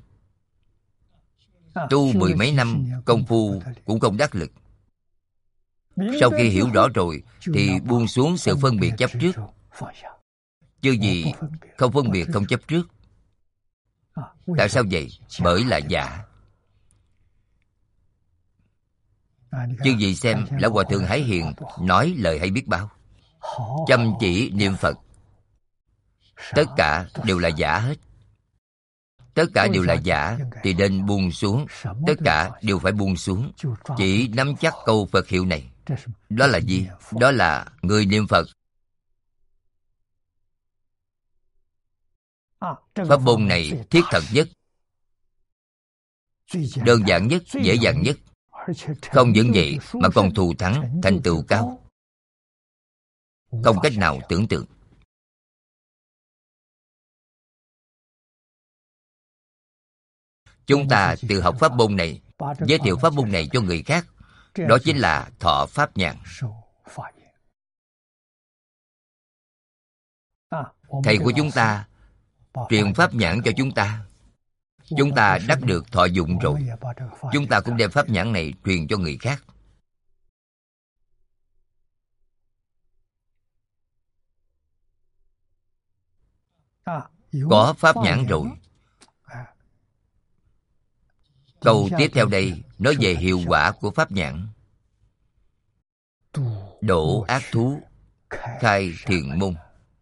[SPEAKER 1] Tu mười mấy năm công phu cũng không đắc lực. Sau khi hiểu rõ rồi thì buông xuống sự phân biệt chấp trước. Chư vị không phân biệt, không chấp trước. Tại sao vậy? Bởi là giả. Chư vị xem, Lão Hòa Thượng Hải Hiền nói lời hay biết bao. Chăm chỉ niệm Phật, tất cả đều là giả hết. Tất cả đều là giả thì nên buông xuống. Tất cả đều phải buông xuống. Chỉ nắm chắc câu Phật hiệu này. Đó là gì? Đó là người niệm Phật. Pháp môn này thiết thật nhất, đơn giản nhất, dễ dàng nhất. Không những vậy mà còn thù thắng, thành tựu cao, không cách nào tưởng tượng. Chúng ta tự học pháp môn này, giới thiệu pháp môn này cho người khác, đó chính là thọ pháp nhàn. Thầy của chúng ta truyền pháp nhãn cho chúng ta đắc được thọ dụng rồi, chúng ta cũng đem pháp nhãn này truyền cho người khác. Có pháp nhãn rồi, câu tiếp theo đây nói về hiệu quả của pháp nhãn. Độ ác thú, khai thiện môn.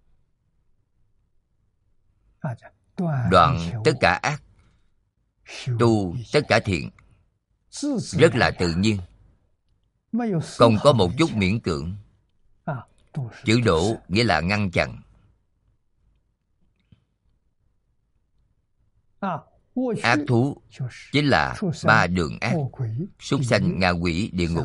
[SPEAKER 1] Đoạn tất cả ác, tu tất cả thiện, rất là tự nhiên, không có một chút miễn cưỡng. Chữ độ nghĩa là ngăn chặn. Ác thú chính là ba đường ác: súc sanh, ngạ quỷ, địa ngục.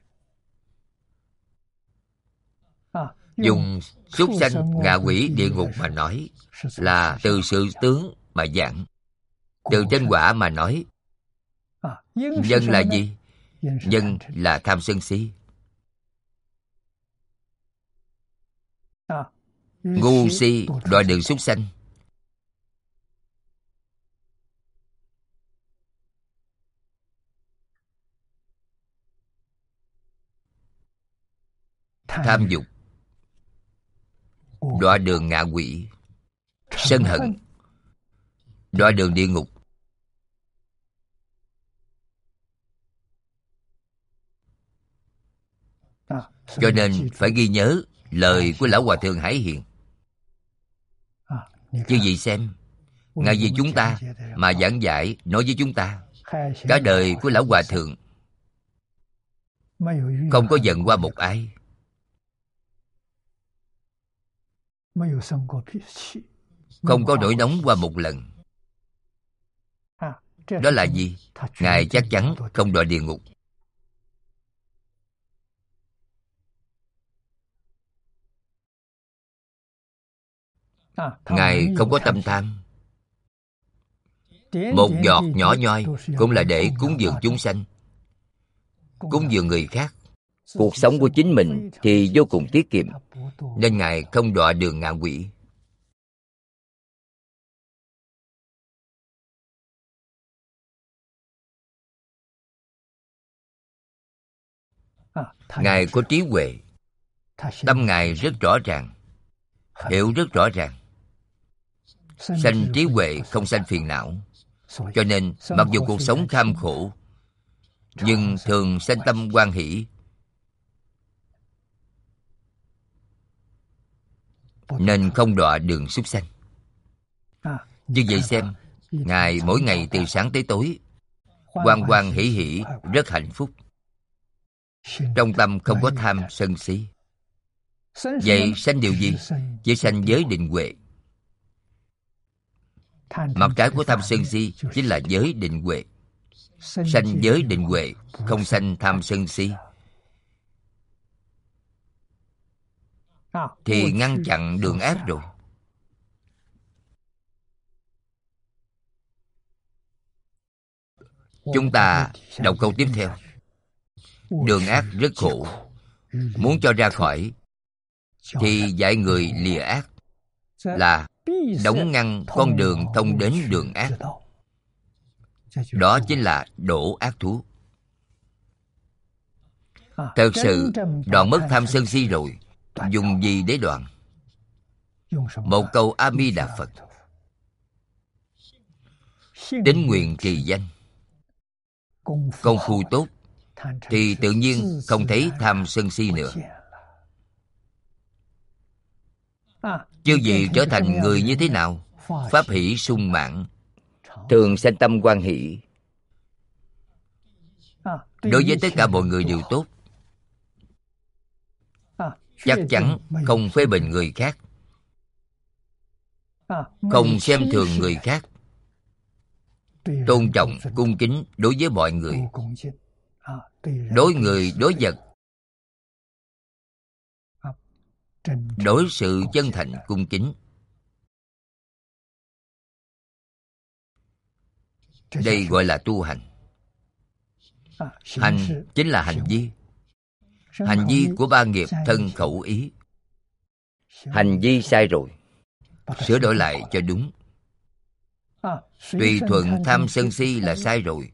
[SPEAKER 1] Dùng súc sanh, ngạ quỷ, địa ngục mà nói là từ sự tướng mà giảng. Từ trên quả mà nói, nhân là gì? Nhân là tham sân si. Ngu si đòi đường súc sanh. Tham dục đọa đường ngạ quỷ. Sân hận đọa đường địa ngục. Cho nên phải ghi nhớ lời của Lão Hòa Thượng Hải Hiền. Chứ gì xem, Ngài vì chúng ta mà giảng giải nói với chúng ta. Cả đời của Lão Hòa Thượng không có giận qua một ai, không có nổi nóng qua một lần. Đó là gì? Ngài chắc chắn không đọa địa ngục. Ngài không có tâm tham. Một giọt nhỏ nhoi cũng là để cúng dường chúng sanh, cúng dường người khác. Cuộc sống của chính mình thì vô cùng tiết kiệm, nên Ngài không đọa đường ngạ quỷ. Ngài có trí huệ, tâm Ngài rất rõ ràng, hiểu rất rõ ràng. Sanh trí huệ không sanh phiền não. Cho nên mặc dù cuộc sống kham khổ, nhưng thường sanh tâm hoan hỷ. Nên không đọa đường súc sanh. Như vậy xem, Ngài mỗi ngày từ sáng tới tối hoan hoan hỷ hỷ, rất hạnh phúc. Trong tâm không có tham sân si. Vậy sanh điều gì? Chỉ sanh giới định huệ. Mặt trái của tham sân si chính là giới định huệ. Sanh giới định huệ, không sanh tham sân si, thì ngăn chặn đường ác rồi. Chúng ta đọc câu tiếp theo. Đường ác rất khổ, muốn cho ra khỏi thì dạy người lìa ác, là đóng ngăn con đường thông đến đường ác. Đó chính là đổ ác thú. Thật sự đoạn mất tham sân si rồi, dùng gì để đoạn? Một câu A Di Đà Phật. Tín nguyện trì danh, công phu tốt, thì tự nhiên không thấy tham sân si nữa. Chứ gì trở thành người như thế nào? Pháp hỷ sung mãn, thường sanh tâm hoan hỷ. Đối với tất cả mọi người đều tốt. Chắc chắn không phê bình người khác, không xem thường người khác, tôn trọng, cung kính đối với mọi người, đối người, đối vật, đối sự chân thành, cung kính. Đây gọi là tu hành. Hành chính là hành vi. Hành vi của ba nghiệp thân khẩu ý. Hành vi sai rồi, sửa đổi lại cho đúng. Tùy thuận tham sân si là sai rồi.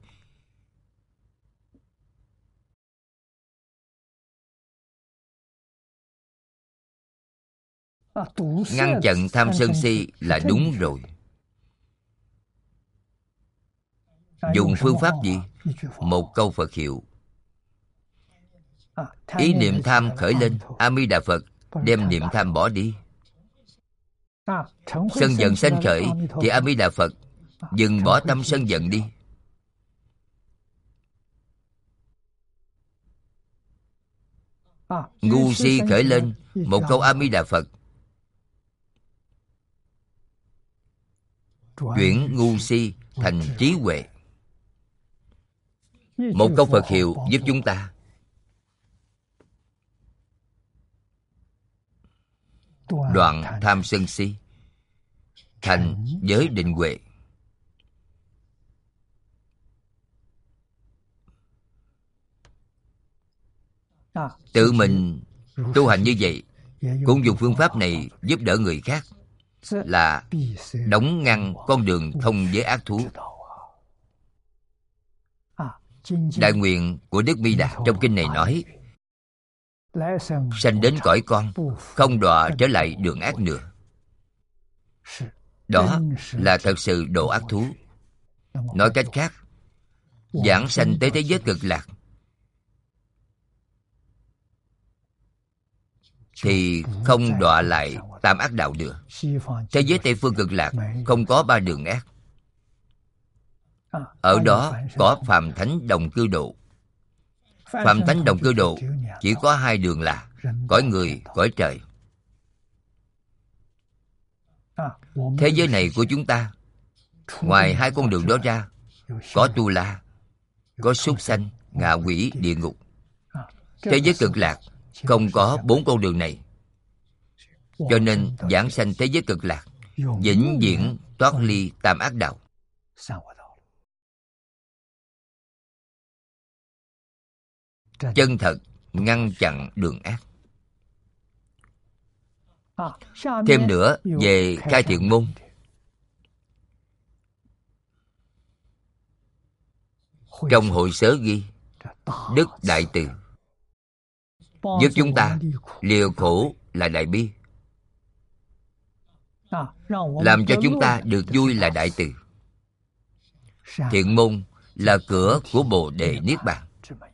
[SPEAKER 1] Ngăn chặn tham sân si là đúng rồi. Dùng phương pháp gì? Một câu Phật hiệu. Ý niệm tham khởi lên, A Di Đà Phật đem niệm tham bỏ đi. Sân giận sanh khởi thì A Di Đà Phật dừng bỏ tâm sân giận đi. Ngu si khởi lên, một câu A Di Đà Phật chuyển ngu si thành trí huệ. Một câu Phật hiệu giúp chúng ta đoạn tham sân si, thành giới định huệ. Tự mình tu hành như vậy, cũng dùng phương pháp này giúp đỡ người khác, là đóng ngăn con đường thông với ác thú. Đại nguyện của Đức Bi Đà trong kinh này nói, sanh đến cõi con, không đọa trở lại đường ác nữa. Đó là thật sự độ ác thú. Nói cách khác, giảng sanh tới thế giới cực lạc thì không đọa lại tam ác đạo nữa. Thế giới Tây phương cực lạc không có ba đường ác. Ở đó có phàm thánh đồng cư độ. Phàm thánh đồng cư độ chỉ có hai đường là cõi người, cõi trời. Thế giới này của chúng ta, ngoài hai con đường đó ra, có tu la, có súc sanh, ngạ quỷ, địa ngục. Thế giới cực lạc không có bốn con đường này. Cho nên giảng sanh thế giới cực lạc vĩnh viễn thoát ly tam ác đạo. Chân thật ngăn chặn đường ác. Thêm nữa về khai thiện môn. Trong hội sớ ghi, Đức Đại Từ giúp chúng ta liều khổ là đại bi, làm cho chúng ta được vui là đại từ. Thiện môn là cửa của Bồ Đề Niết Bàn.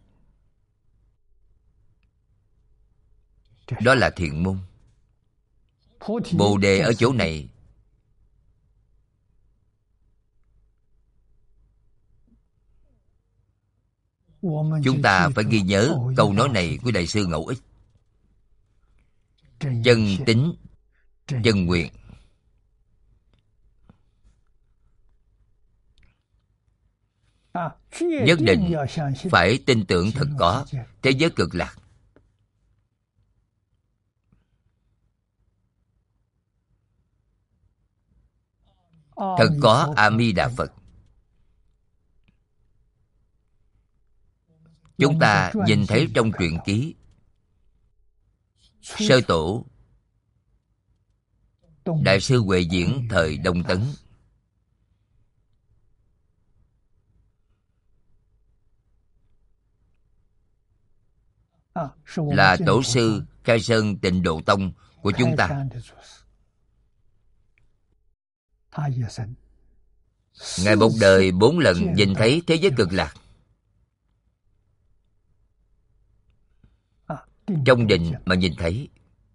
[SPEAKER 1] Đó là thiện môn. Bồ Đề ở chỗ này chúng ta phải ghi nhớ câu nói này của Đại sư Ngẫu Ích. Chân tín, chân nguyện. Nhất định phải tin tưởng thật có thế giới cực lạc. Thật có A Di Đà Phật. Chúng ta nhìn thấy trong truyện ký, sơ tổ Đại sư Huệ Diễn thời Đông Tấn là tổ sư Khai Sơn Tịnh Độ Tông của chúng ta. Ngài một đời 4 lần nhìn thấy thế giới cực lạc. Trong định mà nhìn thấy,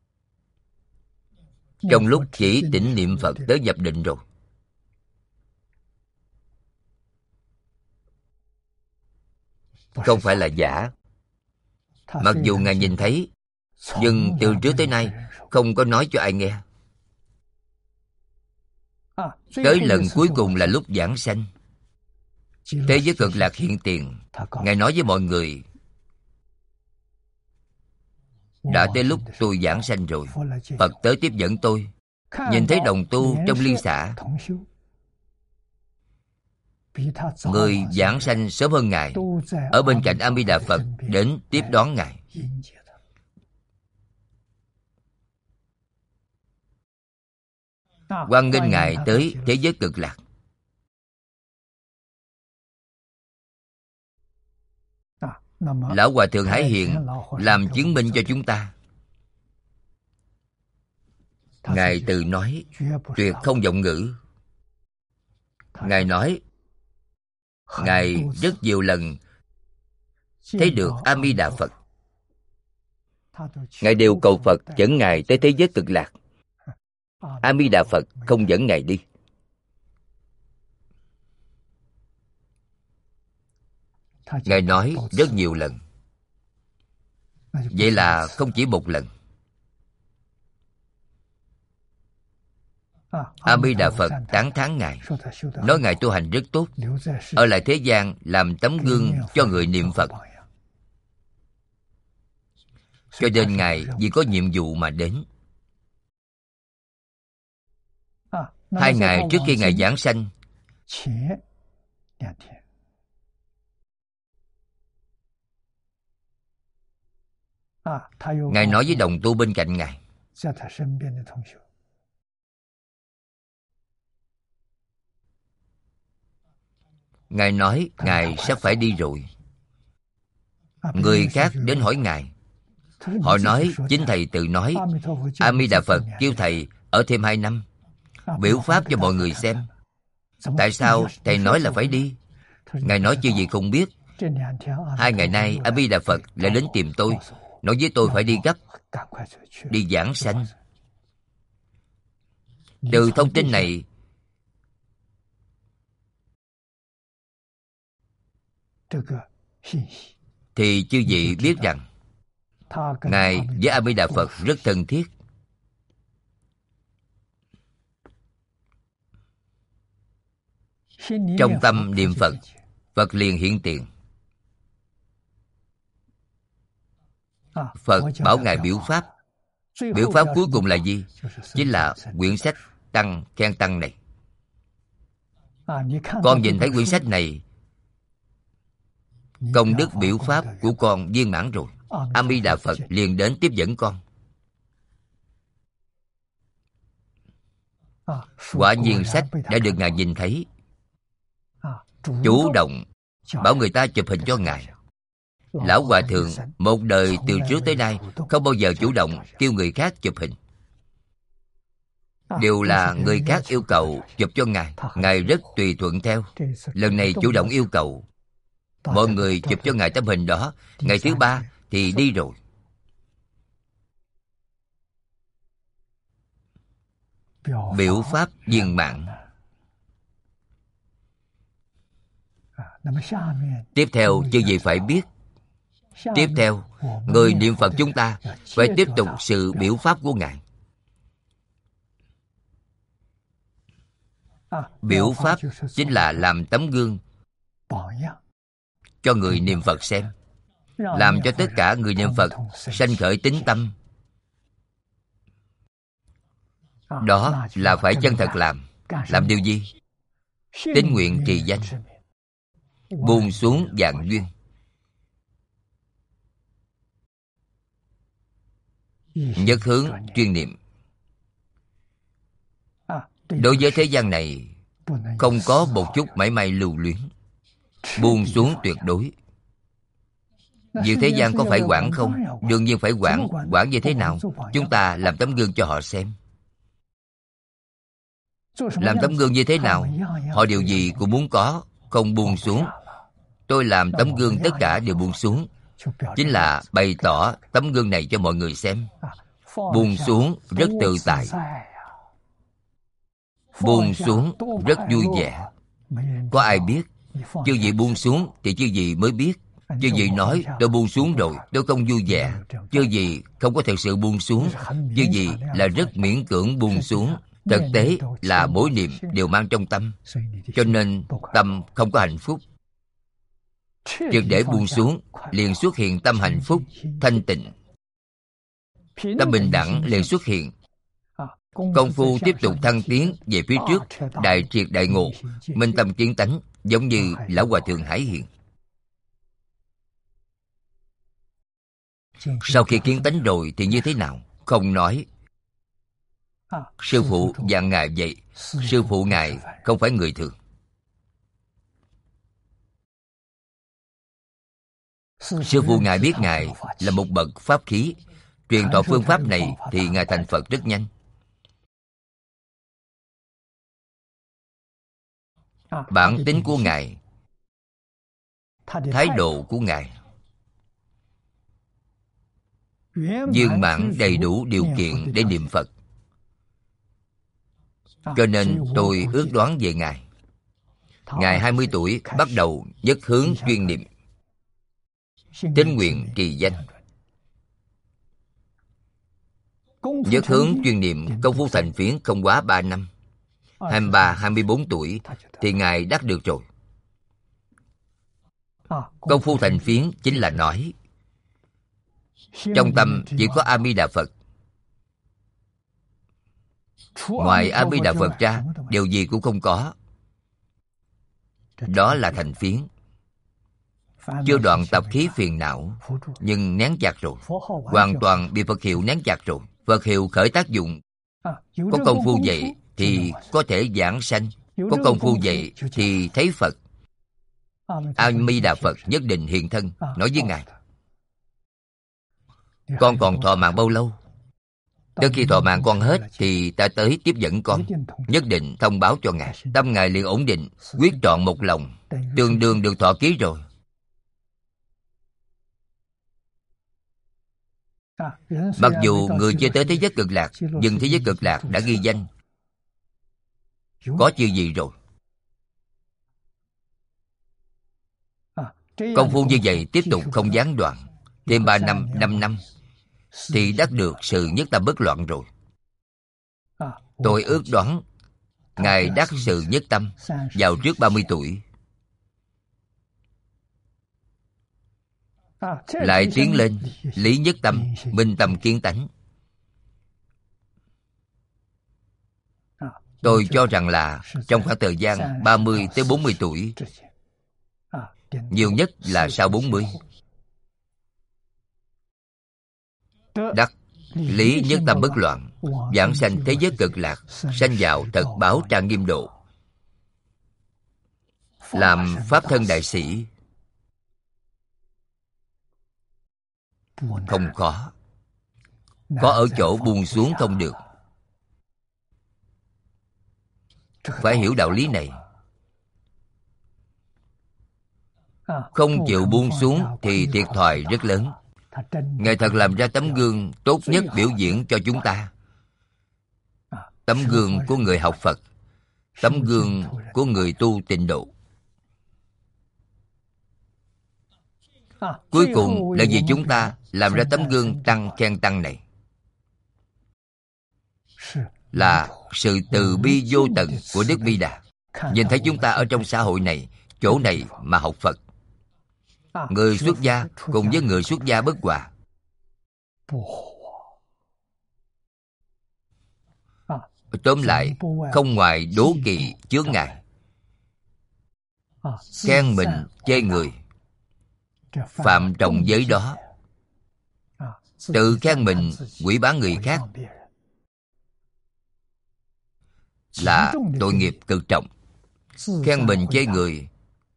[SPEAKER 1] trong lúc chỉ tĩnh niệm Phật tới nhập định rồi. Không phải là giả. Mặc dù Ngài nhìn thấy, nhưng từ trước tới nay không có nói cho ai nghe. Tới lần cuối cùng là lúc giảng sanh, thế giới cực lạc hiện tiền, Ngài nói với mọi người: đã tới lúc tôi giảng sanh rồi, Phật tới tiếp dẫn tôi. Nhìn thấy đồng tu trong liên xã, người giảng sanh sớm hơn Ngài, ở bên cạnh A Di Đà Phật đến tiếp đón Ngài. Hoan nghênh Ngài tới thế giới cực lạc. Lão Hòa Thượng Hải Hiền làm chứng minh cho chúng ta. Ngài tự nói, tuyệt không vọng ngữ. Ngài nói, Ngài rất nhiều lần thấy được A Di Đà Phật. Ngài đều cầu Phật dẫn Ngài tới thế giới cực lạc. A Di Đà Phật không dẫn Ngài đi. Ngài nói rất nhiều lần. Vậy là không chỉ một lần. A Di Đà Phật tán thán Ngài, nói Ngài tu hành rất tốt, ở lại thế gian làm tấm gương cho người niệm Phật. Cho nên Ngài vì có nhiệm vụ mà đến. 2 ngày trước khi Ngài giảng sanh, Ngài nói với đồng tu bên cạnh Ngài, Ngài nói Ngài sắp phải đi rồi. Người khác đến hỏi Ngài, họ nói chính Thầy tự nói A Di Đà Phật kêu Thầy ở thêm 2 năm, biểu pháp cho mọi người xem. Tại sao Thầy nói là phải đi? Ngài nói chưa gì không biết. 2 ngày nay A Di Đà Phật lại đến tìm tôi, nói với tôi phải đi gấp, đi giảng sanh. Từ thông tin này, thì chư vị biết rằng Ngài với A Di Đà Phật rất thân thiết. Trong tâm niệm Phật, Phật liền hiện tiền. Phật bảo Ngài biểu pháp. Biểu pháp cuối cùng là gì? Chính là quyển sách tăng khen tăng này. Con nhìn thấy quyển sách này, công đức biểu pháp của con viên mãn rồi. A Di Đà Phật liền đến tiếp dẫn con. Quả nhiên sách đã được Ngài nhìn thấy, chủ động bảo người ta chụp hình cho Ngài. Lão Hòa Thượng một đời từ trước tới nay không bao giờ chủ động kêu người khác chụp hình. Đều là người khác yêu cầu chụp cho Ngài, Ngài rất tùy thuận theo. Lần này chủ động yêu cầu mọi người chụp cho Ngài tấm hình đó. Ngày thứ 3 thì đi rồi. Biểu pháp viên mãn. Tiếp theo chư vị phải biết, tiếp theo người niệm Phật chúng ta phải tiếp tục sự biểu pháp của Ngài. Biểu pháp chính là làm tấm gương cho người niệm Phật xem, làm cho tất cả người niệm Phật sanh khởi tín tâm. Đó là phải chân thật làm. Làm điều gì? Tín nguyện trì danh, buông xuống vạn duyên, nhất hướng chuyên niệm. Đối với thế gian này không có một chút mảy may lưu luyến, buông xuống tuyệt đối. Việc thế gian có phải quản không? Đương nhiên phải quản. Quản như thế nào? Chúng ta làm tấm gương cho họ xem. Làm tấm gương như thế nào? Họ điều gì cũng muốn có, không buông xuống. Tôi làm tấm gương tất cả đều buông xuống, chính là bày tỏ tấm gương này cho mọi người xem. Buông xuống rất tự tại, buông xuống rất vui vẻ. Có ai biết? Chư vị buông xuống thì chư vị mới biết. Chư vị nói tôi buông xuống rồi, tôi không vui vẻ. Chư vị không có thật sự buông xuống. Chư vị là rất miễn cưỡng buông xuống. Thực tế là mỗi niệm đều mang trong tâm, cho nên tâm không có hạnh phúc. Triệt để buông xuống, liền xuất hiện tâm hạnh phúc, thanh tịnh. Tâm bình đẳng liền xuất hiện. Công phu tiếp tục thăng tiến về phía trước, đại triệt đại ngộ, minh tâm kiến tánh, giống như Lão Hòa Thượng Hải Hiện. Sau khi kiến tánh rồi thì như thế nào? Không nói. Sư phụ dặn Ngài vậy. Sư phụ Ngài không phải người thường. Sư phụ Ngài biết Ngài là một bậc pháp khí, truyền thọ phương pháp này thì Ngài thành Phật rất nhanh. Bản tính của Ngài, thái độ của Ngài viên mãn đầy đủ điều kiện để niệm Phật. Cho nên tôi ước đoán về Ngài. Ngài 20 tuổi bắt đầu nhất hướng chuyên niệm, tín nguyện trì danh. Nhất hướng chuyên niệm công phu thành phiến không quá 3 năm. 23, 24 tuổi thì Ngài đắc được rồi. Công phu thành phiến chính là nói trong tâm chỉ có A Di Đà Phật. Ngoài A Di Đà Phật ra, điều gì cũng không có. Đó là thành phiến. Chưa đoạn tập khí phiền não, nhưng nén chặt rồi. Hoàn toàn bị Phật hiệu nén chặt rồi. Phật hiệu khởi tác dụng. Có công phu vậy thì có thể giảng sanh. Có công phu vậy thì thấy Phật. A Di Đà Phật nhất định hiện thân, nói với Ngài: con còn thọ mạng bao lâu? Tới khi thọ mạng con hết thì ta tới tiếp dẫn con. Nhất định thông báo cho Ngài. Tâm Ngài liền ổn định, quyết trọn một lòng, tương đương được thọ ký rồi. Mặc dù người chưa tới thế giới cực lạc, nhưng thế giới cực lạc đã ghi danh, có chư gì rồi. Công phu như vậy tiếp tục không gián đoạn, thêm 3 năm, 5 năm thì đắc được sự nhất tâm bất loạn rồi. Tôi ước đoán Ngài đắc sự nhất tâm vào trước 30 tuổi. Lại tiến lên lý nhất tâm, minh tâm kiến tánh. Tôi cho rằng là trong khoảng thời gian 30 tới 40 tuổi, nhiều nhất là sau 40. Đắc lý nhất tâm bất loạn, vãng sanh thế giới cực lạc, sanh vào thật báo trang nghiêm độ, làm pháp thân đại sĩ không khó. Có ở chỗ buông xuống không được. Phải hiểu đạo lý này. Không chịu buông xuống thì thiệt thòi rất lớn. Ngài thật làm ra tấm gương tốt nhất biểu diễn cho chúng ta. Tấm gương của người học Phật, tấm gương của người tu tịnh độ. Cuối cùng là vì chúng ta làm ra tấm gương tăng khen tăng này, là sự từ bi vô tận của Đức Di Đà. Nhìn thấy chúng ta ở trong xã hội này, chỗ này mà học Phật. Người xuất gia cùng với người xuất gia bất hòa. Tóm lại, không ngoài đố kỵ chướng ngại, khen mình chê người, phạm trọng giới đó. Tự khen mình, quỷ bán người khác là tội nghiệp cực trọng. Khen mình chê người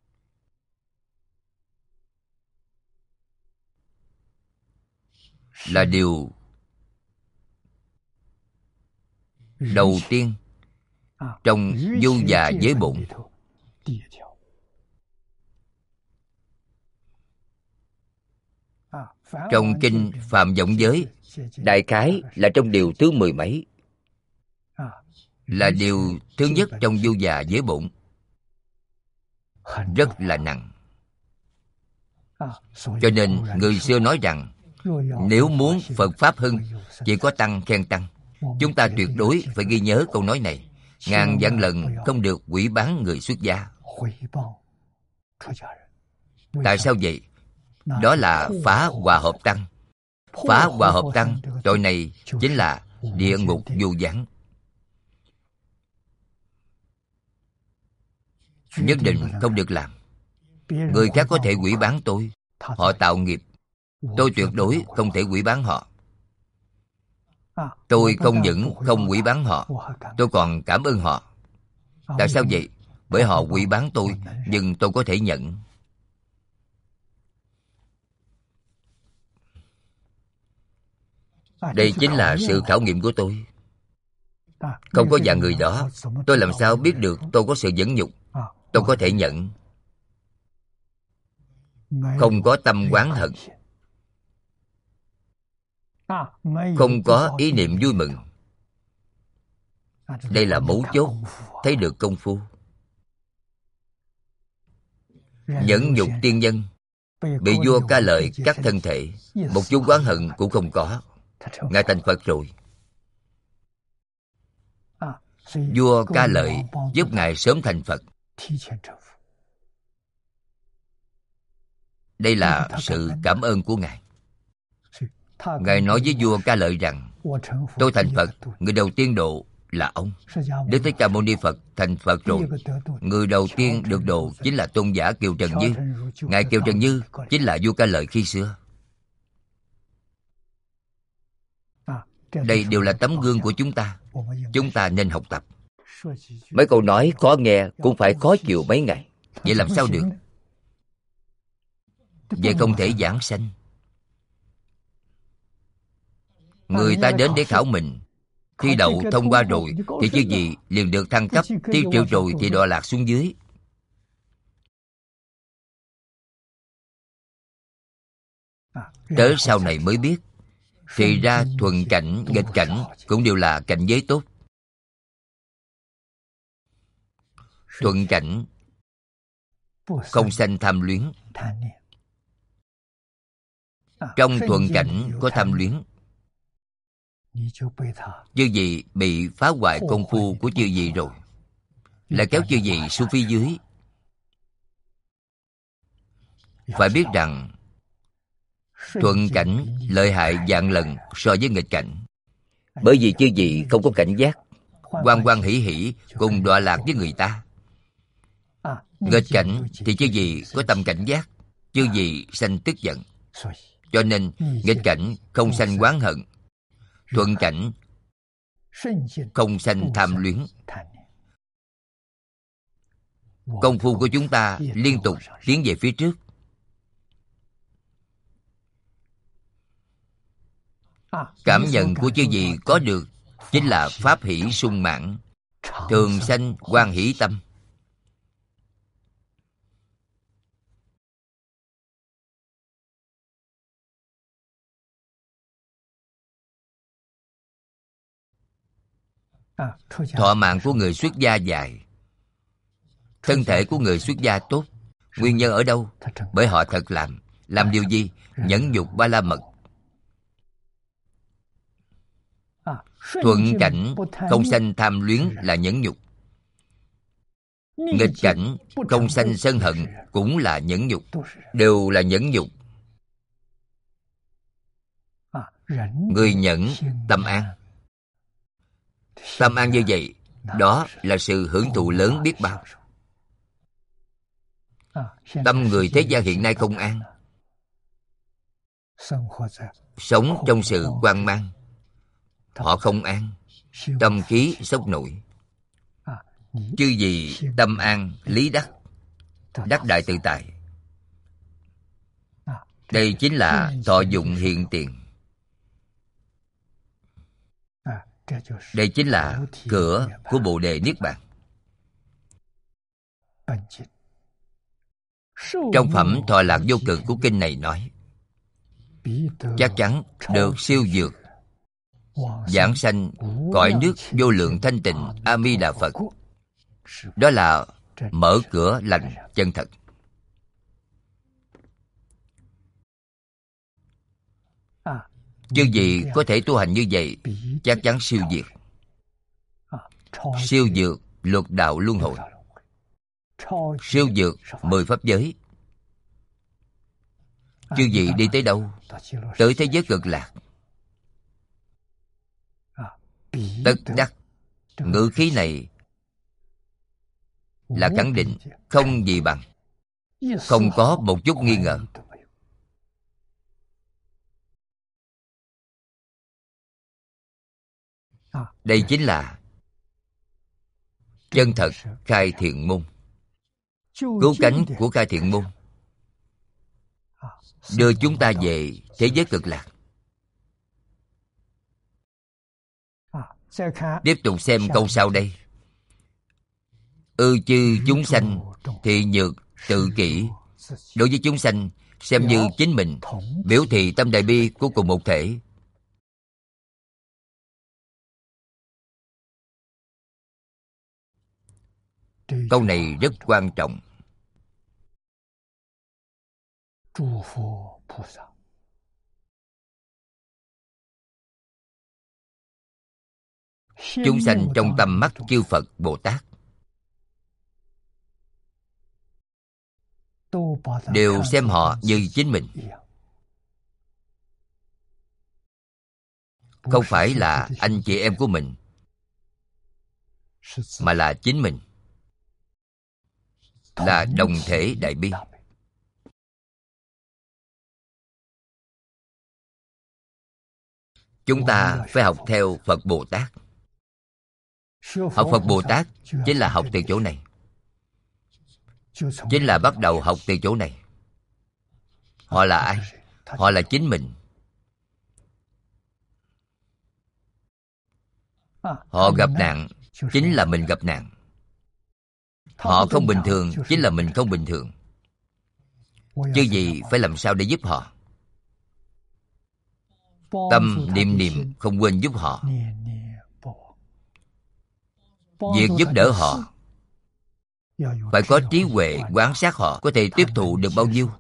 [SPEAKER 1] là điều đầu tiên trong vô già giới bụng. Trong kinh Phạm Vọng Giới, đại khái là trong điều thứ 10 mấy, là điều thứ nhất trong vô già giới bụng, rất là nặng. Cho nên người xưa nói rằng, nếu muốn Phật Pháp hưng, chỉ có tăng khen tăng. Chúng ta tuyệt đối phải ghi nhớ câu nói này, ngàn vạn lần không được hủy bán người xuất gia. Tại sao vậy? Đó là phá hòa hợp tăng. Phá hòa hợp tăng, tội này chính là địa ngục vô gián. Nhất định không được làm. Người khác có thể hủy bán tôi, họ tạo nghiệp. Tôi tuyệt đối không thể hủy bán họ. Tôi không những không hủy bán họ, tôi còn cảm ơn họ. Tại sao vậy? Bởi họ hủy bán tôi, nhưng tôi có thể nhận. Đây chính là sự khảo nghiệm của tôi. Không có dạng người đó, tôi làm sao biết được tôi có sự nhẫn nhục? Tôi có thể nhận. Không có tâm oán hận, không có ý niệm vui mừng. Đây là mấu chốt, thấy được công phu. Nhẫn nhục tiên nhân bị vua Ca Lợi cắt thân thể, một chút oán hận cũng không có. Ngài thành Phật rồi. Vua Ca Lợi giúp Ngài sớm thành Phật. Đây là sự cảm ơn của Ngài. Ngài nói với vua Ca Lợi rằng, tôi thành Phật, người đầu tiên độ là ông. Đức Thích Ca Mâu Ni Phật thành Phật rồi. Người đầu tiên được độ chính là tôn giả Kiều Trần Như. Ngài Kiều Trần Như chính là vua Ca Lợi khi xưa. Đây đều là tấm gương của chúng ta. Chúng ta nên học tập. Mấy câu nói khó nghe cũng phải khó chịu mấy ngày. Vậy làm sao được? Vậy không thể giảng sanh. Người ta đến để khảo mình, thi đậu thông qua rồi thì chứ gì liền được thăng cấp, thi trượt rồi thì đọa lạc xuống dưới. Tới sau này mới biết, thì ra thuận cảnh, nghịch cảnh cũng đều là cảnh giới tốt. Thuận cảnh không sanh tham luyến. Trong thuận cảnh có tham luyến, chư vị bị phá hoại công phu của chư vị rồi, lại kéo chư vị xuống phía dưới. Phải biết rằng thuận cảnh lợi hại vạn lần so với nghịch cảnh. Bởi vì chư vị không có cảnh giác, hoan hoan hỷ hỷ cùng đọa lạc với người ta. Nghịch cảnh thì chứ gì có tâm cảnh giác, chứ gì sanh tức giận. Cho nên nghịch cảnh không sanh oán hận, thuận cảnh không sanh tham luyến. Công phu của chúng ta liên tục tiến về phía trước. Cảm nhận của chư vị có được chính là pháp hỷ sung mãn, thường sanh hoan hỷ tâm. Thọ mạng của người xuất gia dài, thân thể của người xuất gia tốt. Nguyên nhân ở đâu? Bởi họ thật làm điều gì? Nhẫn nhục ba la mật. Thuận cảnh không sanh tham luyến là nhẫn nhục. Nghịch cảnh không sanh sân hận cũng là nhẫn nhục, đều là nhẫn nhục. Người nhẫn tâm an. Tâm an như vậy, đó là sự hưởng thụ lớn biết bao. Tâm người thế gian hiện nay không an, sống trong sự hoang mang. Họ không an, tâm khí sốc nổi. Chư gì tâm an lý đắc, đắc đại tự tại. Đây chính là thọ dụng hiện tiền. Đây chính là cửa của Bồ Đề Niết Bàn. Trong phẩm Thọ Lạc Vô Cực của kinh này nói, chắc chắn được siêu dược, giảng sanh cõi nước vô lượng thanh tịnh A Di Đà Phật. Đó là mở cửa lành chân thật. Chứ gì có thể tu hành như vậy, chắc chắn siêu diệt. Siêu dược lục đạo luân hồi, siêu dược 10 pháp giới. Chứ gì đi tới đâu? Tới thế giới cực lạc. Tất đắc. Ngữ khí này là khẳng định, không gì bằng, không có một chút nghi ngờ. Đây chính là chân thật khai thiện môn. Cứu cánh của khai thiện môn đưa chúng ta về thế giới cực lạc. Tiếp tục xem câu sau đây. Ư chư chúng sanh thì nhược tự kỷ. Đối với chúng sanh, xem như chính mình, biểu thị tâm đại bi của cùng một thể. Câu này rất quan trọng. Chúng sanh trong tầm mắt chư Phật Bồ Tát đều xem họ như chính mình, không phải là anh chị em của mình, mà là chính mình, là đồng thể đại bi. Chúng ta phải học theo Phật Bồ Tát. Học Phật Bồ Tát chính là học từ chỗ này, chính là bắt đầu học từ chỗ này. Họ là ai? Họ là chính mình. Họ gặp nạn chính là mình gặp nạn. Họ không bình thường chính là mình không bình thường. Chứ gì phải làm sao để giúp họ. Tâm niệm niệm không quên giúp họ. Việc giúp đỡ họ phải có trí huệ quan sát họ có thể tiếp thụ được bao nhiêu.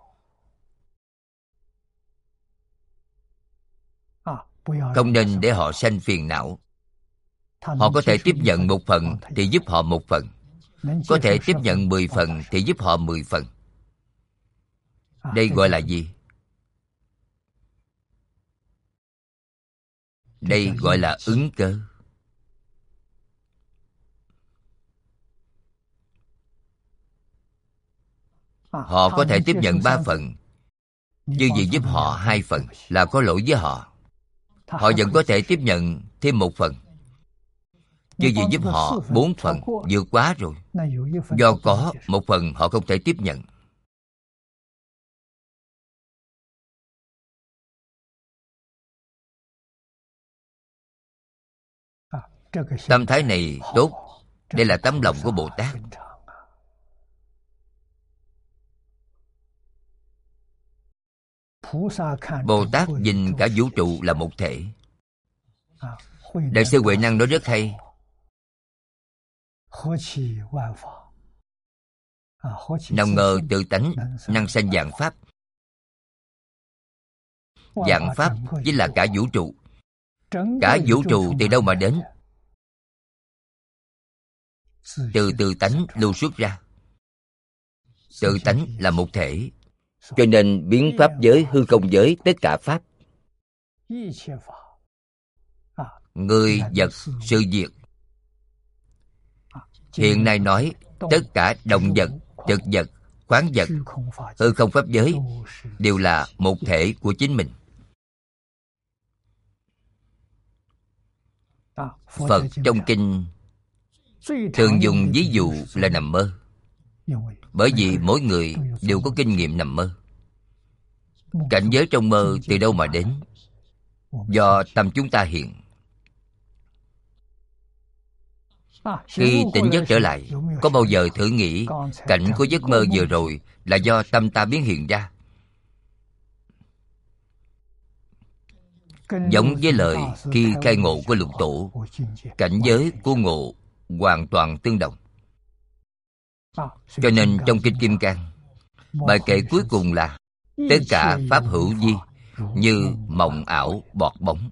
[SPEAKER 1] Không nên để họ sanh phiền não. Họ có thể tiếp nhận 1 phần thì giúp họ 1 phần, có thể tiếp nhận 10 phần thì giúp họ 10 phần. Đây gọi là gì? Đây gọi là ứng cơ. Họ có thể tiếp nhận 3 phần, chư vị giúp họ 2 phần là có lỗi với họ. Họ vẫn có thể tiếp nhận thêm 1 phần. Chư vị giúp họ 4 phần, vượt quá rồi. Do có 1 phần họ không thể tiếp nhận. Tâm thái này tốt. Đây là tấm lòng của Bồ Tát. Bồ Tát nhìn cả vũ trụ là một thể. Đại sư Huệ Năng nói rất hay. Nào ngờ tự tánh năng sanh vạn pháp. Vạn pháp chính là cả vũ trụ. Cả vũ trụ từ đâu mà đến? Từ tự tánh lưu xuất ra. Tự tánh là một thể. Cho nên biến pháp giới, hư không giới, tất cả pháp, người, vật, sự việc. Hiện nay nói tất cả động vật, thực vật, khoáng vật, hư không pháp giới đều là một thể của chính mình. Phật trong kinh thường dùng ví dụ là nằm mơ. Bởi vì mỗi người đều có kinh nghiệm nằm mơ. Cảnh giới trong mơ từ đâu mà đến? Do tâm chúng ta hiện. Khi tỉnh giấc trở lại, có bao giờ thử nghĩ cảnh của giấc mơ vừa rồi là do tâm ta biến hiện ra? Giống với lời khi khai ngộ của Lục Tổ, cảnh giới của ngộ hoàn toàn tương đồng. Cho nên trong Kinh Kim Cang, bài kệ cuối cùng là tất cả pháp hữu vi như mộng ảo bọt bóng.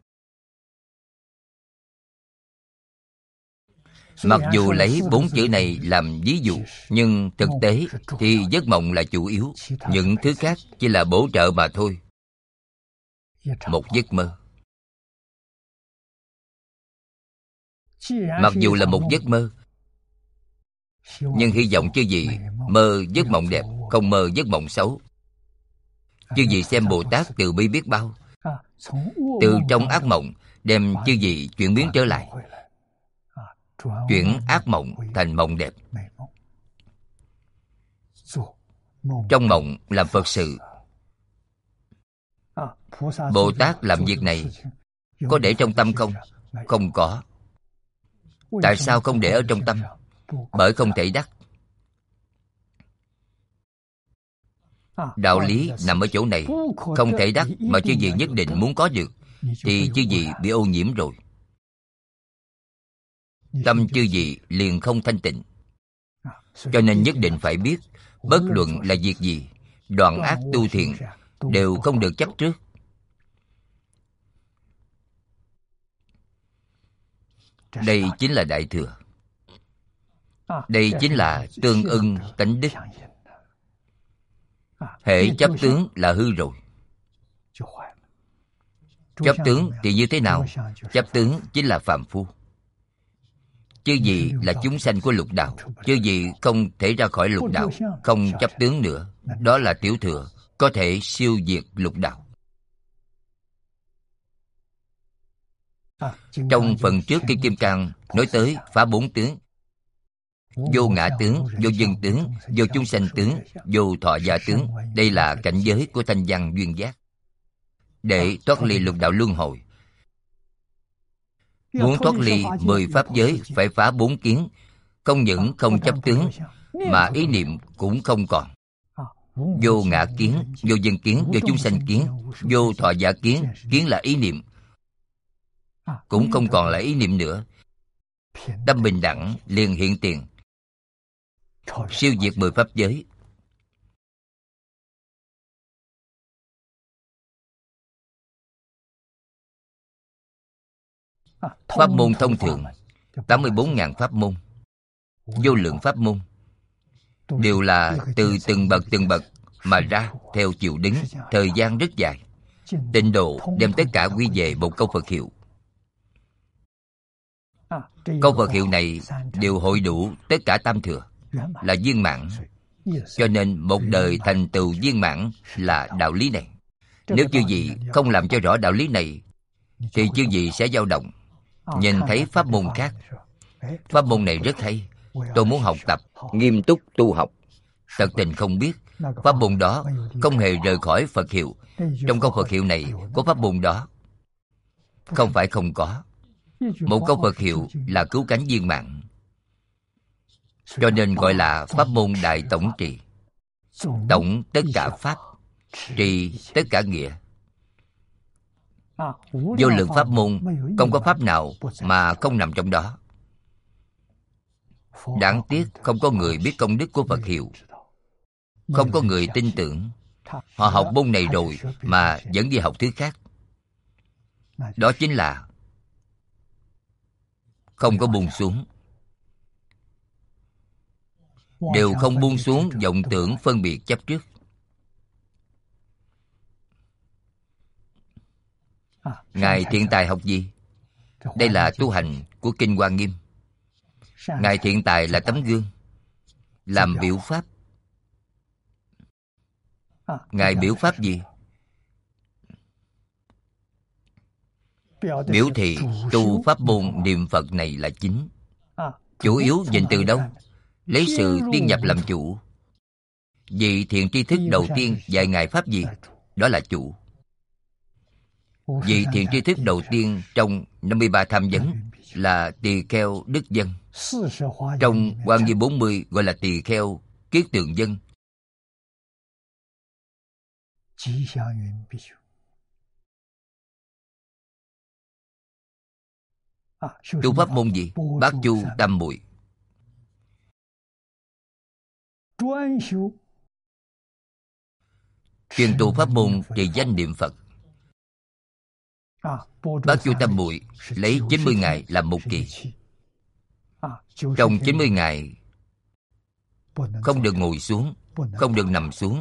[SPEAKER 1] Mặc dù lấy 4 chữ này làm ví dụ, nhưng thực tế thì giấc mộng là chủ yếu. Những thứ khác chỉ là bổ trợ mà thôi. Một giấc mơ. Mặc dù là một giấc mơ, nhưng hy vọng chư vị mơ giấc mộng đẹp, không mơ giấc mộng xấu. Chư vị xem Bồ Tát từ bi biết bao. Từ trong ác mộng đem chư vị chuyển biến trở lại, chuyển ác mộng thành mộng đẹp. Trong mộng làm Phật sự. Bồ Tát làm việc này có để trong tâm không? Không có. Tại sao không để ở trong tâm? Bởi không thể đắc. Đạo lý nằm ở chỗ này. Không thể đắc mà chư vị nhất định muốn có được, thì chư vị bị ô nhiễm rồi. Tâm chư vị liền không thanh tịnh. Cho nên nhất định phải biết, bất luận là việc gì, đoạn ác tu thiện đều không được chấp trước. Đây chính là Đại Thừa. Đây chính là tương ưng tánh đức. Hễ chấp tướng là hư rồi. Chấp tướng thì như thế nào? Chấp tướng chính là phàm phu. Chư vị là chúng sanh của lục đạo. Chư vị không thể ra khỏi lục đạo, không chấp tướng nữa. Đó là tiểu thừa, có thể siêu diệt lục đạo. Trong phần trước Kinh Kim Cang nói tới phá 4 tướng: vô ngã tướng, vô dân tướng, vô chúng sanh tướng, vô thọ giả tướng. Đây là cảnh giới của thanh văn duyên giác. Để thoát ly lục đạo luân hồi, muốn thoát ly 10 pháp giới phải phá 4 kiến. Không những không chấp tướng, mà ý niệm cũng không còn. Vô ngã kiến, vô dân kiến, vô chúng sanh kiến, vô thọ giả kiến. Kiến là ý niệm, cũng không còn là ý niệm nữa. Tâm bình đẳng liền hiện tiền, siêu diệt 10 pháp giới. Pháp môn thông thường 84.000 pháp môn, vô lượng pháp môn, đều là từ từng bậc mà ra theo chiều đứng, thời gian rất dài. Tịnh độ đem tất cả quy về một câu Phật hiệu. Câu Phật hiệu này đều hội đủ tất cả tam thừa, là viên mãn. Cho nên một đời thành tựu viên mãn là đạo lý này. Nếu chư vị không làm cho rõ đạo lý này thì chư vị sẽ dao động. Nhìn thấy pháp môn khác, pháp môn này rất hay, tôi muốn học tập, nghiêm túc tu học. Thật tình không biết pháp môn đó không hề rời khỏi Phật hiệu. Trong câu Phật hiệu này có pháp môn đó. Không phải không có. Một câu Phật hiệu là cứu cánh viên mãn. Cho nên gọi là pháp môn đại tổng trì. Tổng tất cả pháp, trì tất cả nghĩa. Vô lượng pháp môn, không có pháp nào mà không nằm trong đó. Đáng tiếc không có người biết công đức của Phật hiệu. Không có người tin tưởng. Họ học môn này rồi mà vẫn đi học thứ khác. Đó chính là không có buông xuống. Đều không buông xuống vọng tưởng phân biệt chấp trước. Ngài Thiện Tài học gì? Đây là tu hành của Kinh Hoa Nghiêm. Ngài Thiện Tài là tấm gương, làm biểu pháp. Ngài biểu pháp gì? Biểu thị tu pháp môn niệm Phật này là chính. Chủ yếu nhìn từ đâu? Lấy sự tiên nhập làm chủ. Vị thiện tri thức đầu tiên dạy Ngài pháp gì? Đó là chủ. Vị thiện tri thức đầu tiên trong 53 tham vấn là tỳ kheo đức dân. Trong Quan Nghiêm 40 gọi là tỳ kheo kiết tường dân. Tu pháp môn gì? Bát chu tam muội. Chuyên tu pháp môn trì danh niệm Phật. Bát chu tam muội lấy 90 ngày làm một kỳ. Trong 90 ngày không được ngồi xuống, không được nằm xuống.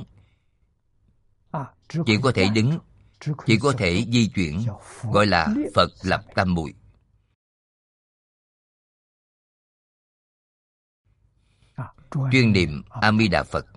[SPEAKER 1] Chỉ có thể đứng, chỉ có thể di chuyển, gọi là Phật lập tam muội. Chuyên niệm A Di Đà Phật.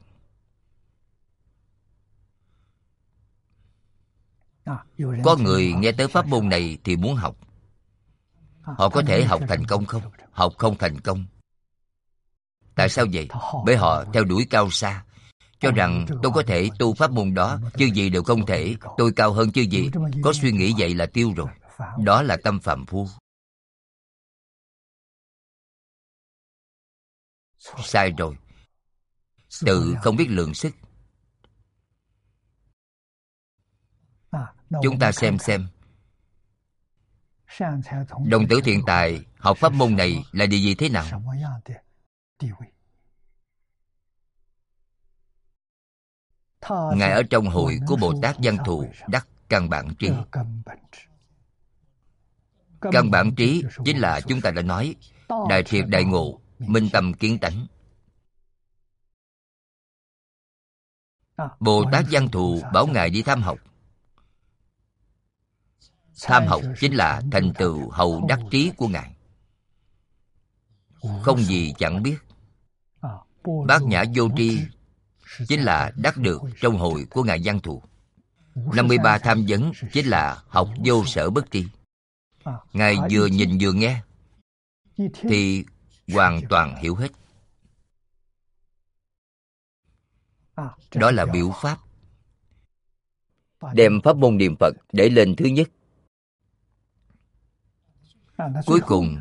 [SPEAKER 1] Có người nghe tới pháp môn này thì muốn học. Họ có thể học thành công không? Học không thành công. Tại sao vậy? Bởi họ theo đuổi cao xa, cho rằng tôi có thể tu pháp môn đó, chư vị đều không thể, tôi cao hơn chư vị. Có suy nghĩ vậy là tiêu rồi. Đó là tâm phàm phu. Sai rồi. Tự không biết lượng sức. Chúng ta xem. Đồng tử Thiện Tài học pháp môn này là địa vị thế nào? Ngài ở trong hội của Bồ Tát Văn Thù đắc căn bản trí. Căn bản trí chính là chúng ta đã nói đại triệt đại ngộ, minh tâm kiến tánh. Bồ Tát Văn Thù bảo Ngài đi tham học. Tham học chính là thành tựu hậu đắc trí của Ngài. Không gì chẳng biết. Bát Nhã Vô Tri chính là đắc được trong hội của Ngài Văn Thù. 53 tham vấn chính là học vô sở bất tri. Ngài vừa nhìn vừa nghe thì hoàn toàn hiểu hết. Đó là biểu pháp. Đem pháp môn niệm Phật để lên thứ nhất. Cuối cùng,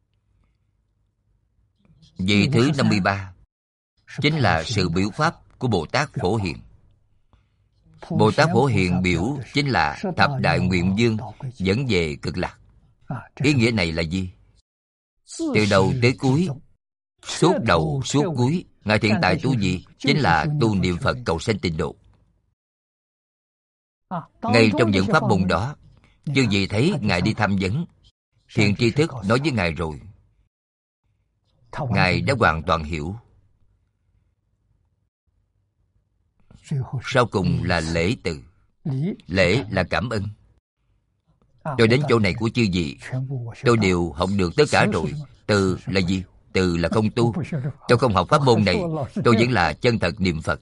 [SPEAKER 1] vị thứ 53 chính là sự biểu pháp của Bồ Tát Phổ Hiền. Bồ Tát Phổ Hiền biểu chính là thập đại nguyện vương dẫn về cực lạc. Ý nghĩa này là gì? Từ đầu tới cuối, suốt đầu suốt cuối, Ngài Thiện Tài tu gì? Chính là tu niệm Phật cầu sanh tịnh độ. Ngay trong những pháp môn đó, chư vị thấy Ngài đi tham vấn, thiện tri thức nói với Ngài rồi. Ngài đã hoàn toàn hiểu. Sau cùng là lễ từ. Lễ là cảm ơn. Tôi đến chỗ này của chư vị, tôi đều học được tất cả rồi. Từ là gì? từ là không tu. Tôi không học pháp môn này, tôi vẫn là chân thật niệm Phật.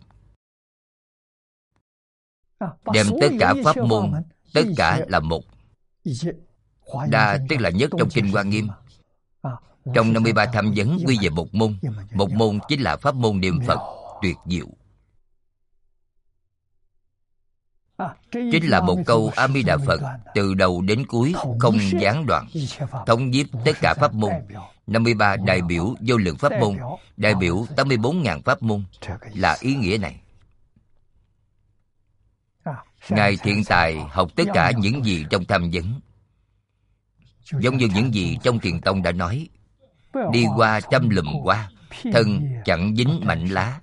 [SPEAKER 1] Đem tất cả pháp môn, tất cả là một. Đa tức là nhất trong Kinh Hoa Nghiêm. Trong 53 tham vấn quy về một môn. Một môn chính là pháp môn niệm Phật tuyệt diệu. Chính là một câu A Di Đà Phật từ đầu đến cuối không gián đoạn, thống nhiếp tất cả pháp môn. 53 đại biểu vô lượng pháp môn, đại biểu 84.000 pháp môn, là ý nghĩa này. Ngài Thiện Tài học tất cả những gì trong tham vấn, giống như những gì trong Thiền Tông đã nói: đi qua trăm lùm hoa, thân chẳng dính mảnh lá.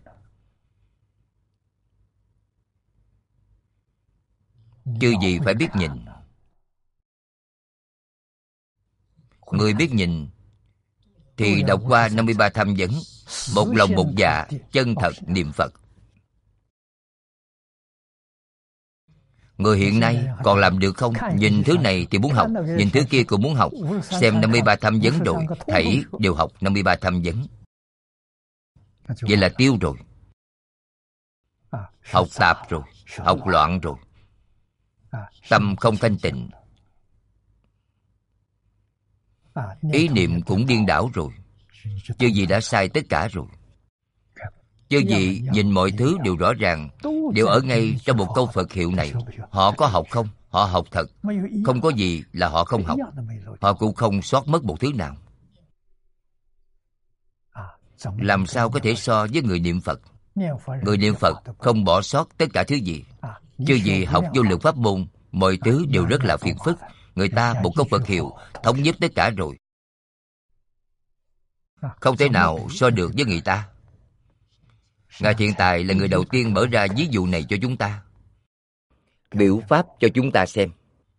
[SPEAKER 1] Chư gì phải biết nhìn. Người biết nhìn thì đọc qua 53 tham vấn, một lòng một dạ chân thật niệm Phật. Người hiện nay còn làm được không? Nhìn thứ này thì muốn học, nhìn thứ kia cũng muốn học. Xem 53 tham vấn rồi, thảy đều học 53 tham vấn. Vậy là tiêu rồi. Học tạp rồi, học loạn rồi. Tâm không thanh tịnh, ý niệm cũng điên đảo rồi. Chư vị đã sai tất cả rồi. Chư vị nhìn mọi thứ đều rõ ràng, đều ở ngay trong một câu Phật hiệu này. Họ có học không? Họ học thật. Không có gì là họ không học. Họ cũng không sót mất một thứ nào. Làm sao có thể so với người niệm Phật? Người niệm Phật không bỏ sót tất cả thứ gì. Chư vị học vô lượng pháp môn, mọi thứ đều rất là phiền phức. Người ta một câu Phật hiệu thống nhất tất cả rồi, không thể nào so được với người ta. Ngài Thiện Tài là người đầu tiên mở ra ví dụ này cho chúng ta, biểu pháp cho chúng ta xem.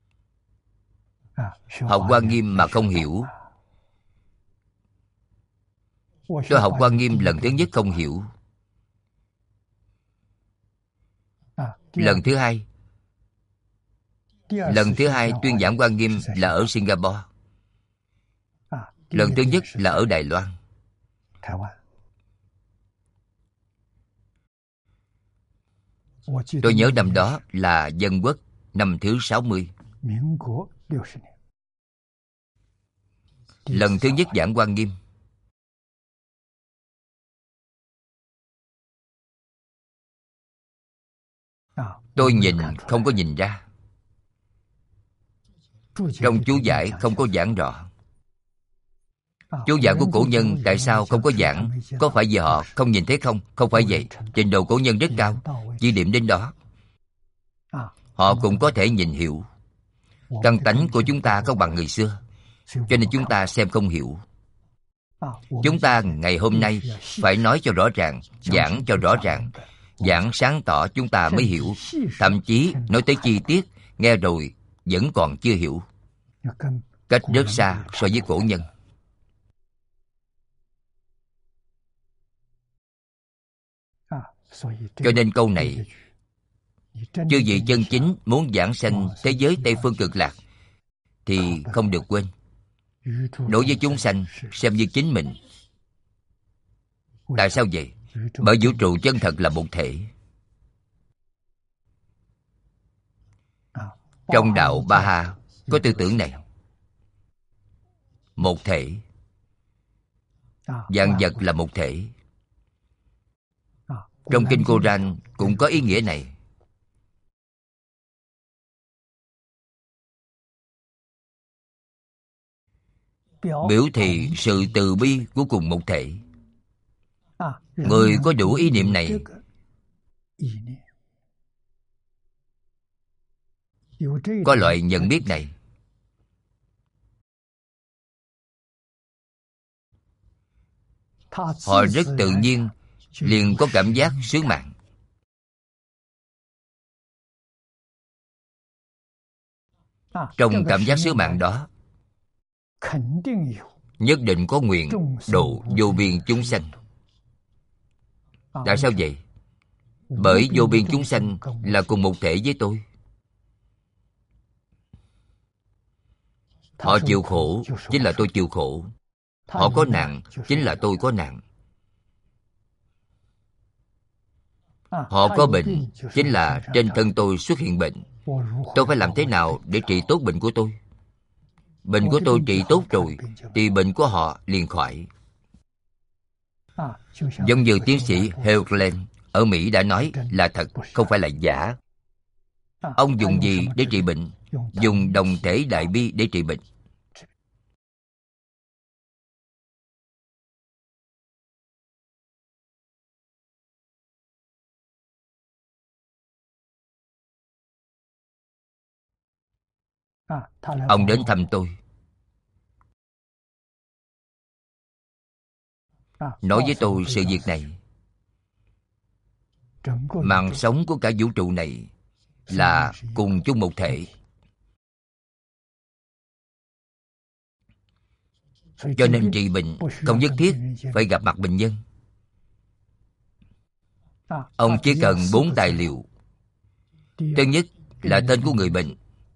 [SPEAKER 1] Học Hoa Nghiêm mà không hiểu. Tôi học Hoa Nghiêm lần thứ nhất không hiểu. Lần thứ hai tuyên giảng Hoa Nghiêm là ở Singapore. Lần thứ nhất là ở Đài Loan. Tôi nhớ năm đó là Dân Quốc năm thứ 60. Lần thứ nhất giảng Hoa Nghiêm. Tôi nhìn không có nhìn ra. Trong chú giải không có giảng rõ. Chú giải của cổ nhân tại sao không có giảng? Có phải vì họ không nhìn thấy không? Không phải vậy. Trình độ cổ nhân rất cao, chỉ điểm đến đó. Họ cũng có thể nhìn hiểu. Căn tánh của chúng ta không bằng người xưa, cho nên chúng ta xem không hiểu. Chúng ta ngày hôm nay phải nói cho rõ ràng, giảng cho rõ ràng, giảng sáng tỏ chúng ta mới hiểu. Thậm chí nói tới chi tiết, nghe rồi vẫn còn chưa hiểu. Cách rất xa so với cổ nhân. Cho nên câu này, chư vị chân chính muốn giảng sanh thế giới Tây Phương Cực Lạc thì không được quên. Đối với chúng sanh xem như chính mình. Tại sao vậy? Bởi vũ trụ chân thật là một thể. Trong đạo Ba Ha có tư tưởng này. Một thể. Vạn vật là một thể. Trong Kinh Koran cũng có ý nghĩa này. Biểu thị sự từ bi của cùng một thể. Người có đủ ý niệm này, có loại nhận biết này, họ rất tự nhiên liền có cảm giác sướng mạng. Trong cảm giác sướng mạng đó nhất định có nguyện độ vô biên chúng sanh. Tại sao vậy? Bởi vô biên chúng sanh là cùng một thể với tôi. Họ chịu khổ chính là tôi chịu khổ. Họ có nạn chính là tôi có nạn. Họ có bệnh chính là trên thân tôi xuất hiện bệnh. Tôi phải làm thế nào để trị tốt bệnh của tôi? Bệnh của tôi trị tốt rồi thì bệnh của họ liền khỏi. Giống như tiến sĩ Heuglen ở Mỹ đã nói là thật, không phải là giả. Ông dùng gì để trị bệnh? Dùng đồng thể đại bi để trị bệnh. Ông đến thăm tôi, nói với tôi sự việc này. Mạng sống của cả vũ trụ này là cùng chung một thể. Cho nên trị bệnh không nhất thiết phải gặp mặt bệnh nhân. Ông chỉ cần 4 tài liệu. Thứ nhất là tên của người bệnh.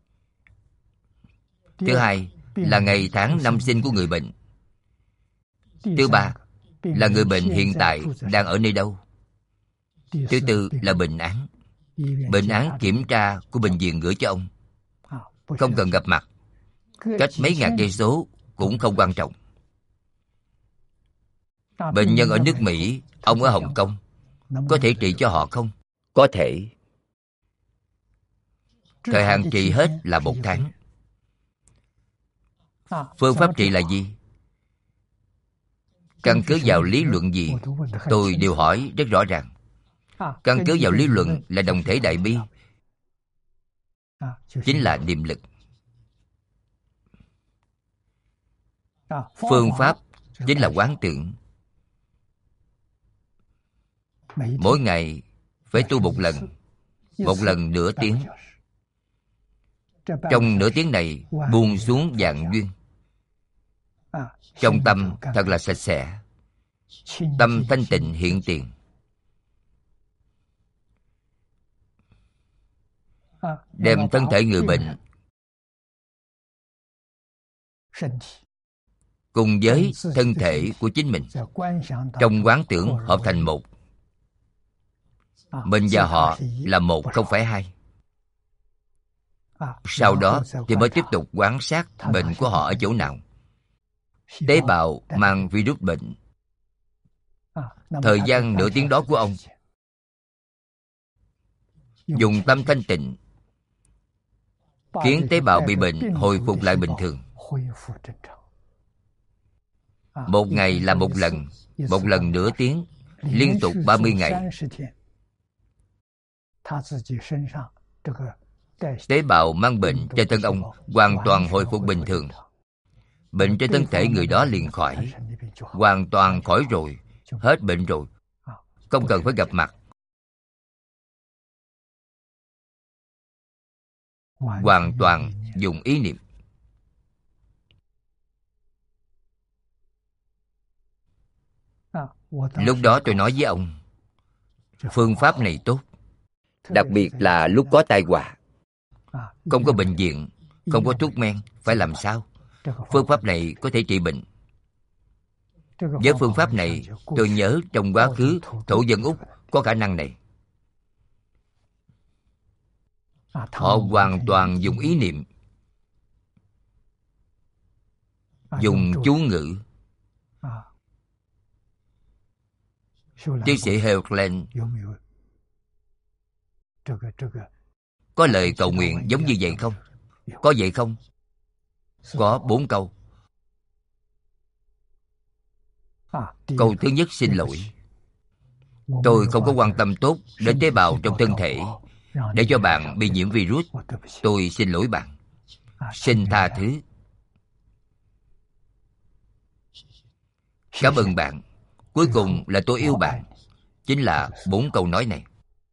[SPEAKER 1] Thứ hai là ngày tháng năm sinh của người bệnh. Thứ ba là người bệnh hiện tại đang ở nơi đâu. Thứ tư là bệnh án. Bệnh án kiểm tra của bệnh viện gửi cho ông. Không cần gặp mặt. Cách mấy ngàn cây số cũng không quan trọng. Bệnh nhân ở nước Mỹ, ông ở Hồng Kông, có thể trị cho họ không? Có thể. Thời hạn trị hết là 1 tháng. Phương pháp trị là gì? Căn cứ vào lý luận gì? Tôi đều hỏi rất rõ ràng. Căn cứ vào lý luận là đồng thể đại bi, chính là niệm lực. Phương pháp chính là quán tưởng. Mỗi ngày phải tu 1 lần, 1 lần nửa tiếng. Trong nửa tiếng này buông xuống vạn duyên. Trong tâm thật là sạch sẽ. Tâm thanh tịnh hiện tiền. Đem thân thể người bệnh cùng với thân thể của chính mình trong quán tưởng hợp thành một. Mình và họ là một, không phải hai. Sau đó thì mới tiếp tục quan sát bệnh của họ ở chỗ nào. Tế bào mang virus bệnh. Thời gian nửa tiếng đó của ông, dùng tâm thanh tịnh khiến tế bào bị bệnh hồi phục lại bình thường. 1 ngày là 1 lần, 1 lần nửa tiếng, liên tục 30 ngày. Tế bào mang bệnh trên thân ông hoàn toàn hồi phục bình thường. Bệnh trên thân thể người đó liền khỏi. Hoàn toàn khỏi rồi, hết bệnh rồi. Không cần phải gặp mặt. Hoàn toàn dùng ý niệm. Lúc đó tôi nói với ông, phương pháp này tốt. Đặc biệt là lúc có tai họa, không có bệnh viện, không có thuốc men, phải làm sao? Phương pháp này có thể trị bệnh. Với phương pháp này, tôi nhớ trong quá khứ thổ dân Úc có khả năng này. Họ hoàn toàn dùng ý niệm, dùng chú ngữ. Tiến sĩ Heuglen có lời cầu nguyện giống như vậy không? Có vậy không? Có 4 câu. Câu thứ nhất xin lỗi. Tôi không có quan tâm tốt đến tế bào trong thân thể để cho bạn bị nhiễm virus. Tôi xin lỗi bạn. Xin tha thứ. Cảm ơn bạn. Cuối cùng là tôi yêu bạn. Chính là 4 câu nói này.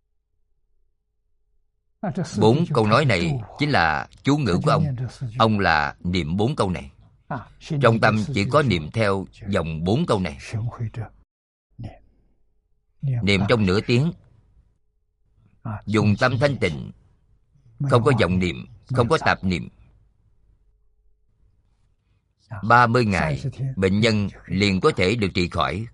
[SPEAKER 1] 4 câu nói này chính là chú ngữ của ông. Ông là niệm 4 câu này. Trong tâm chỉ có niệm theo dòng 4 câu này. Niệm trong nửa tiếng. Dùng tâm thanh tịnh. Không có vọng niệm, không có tạp niệm. 30 ngày, bệnh nhân liền có thể được trị khỏi.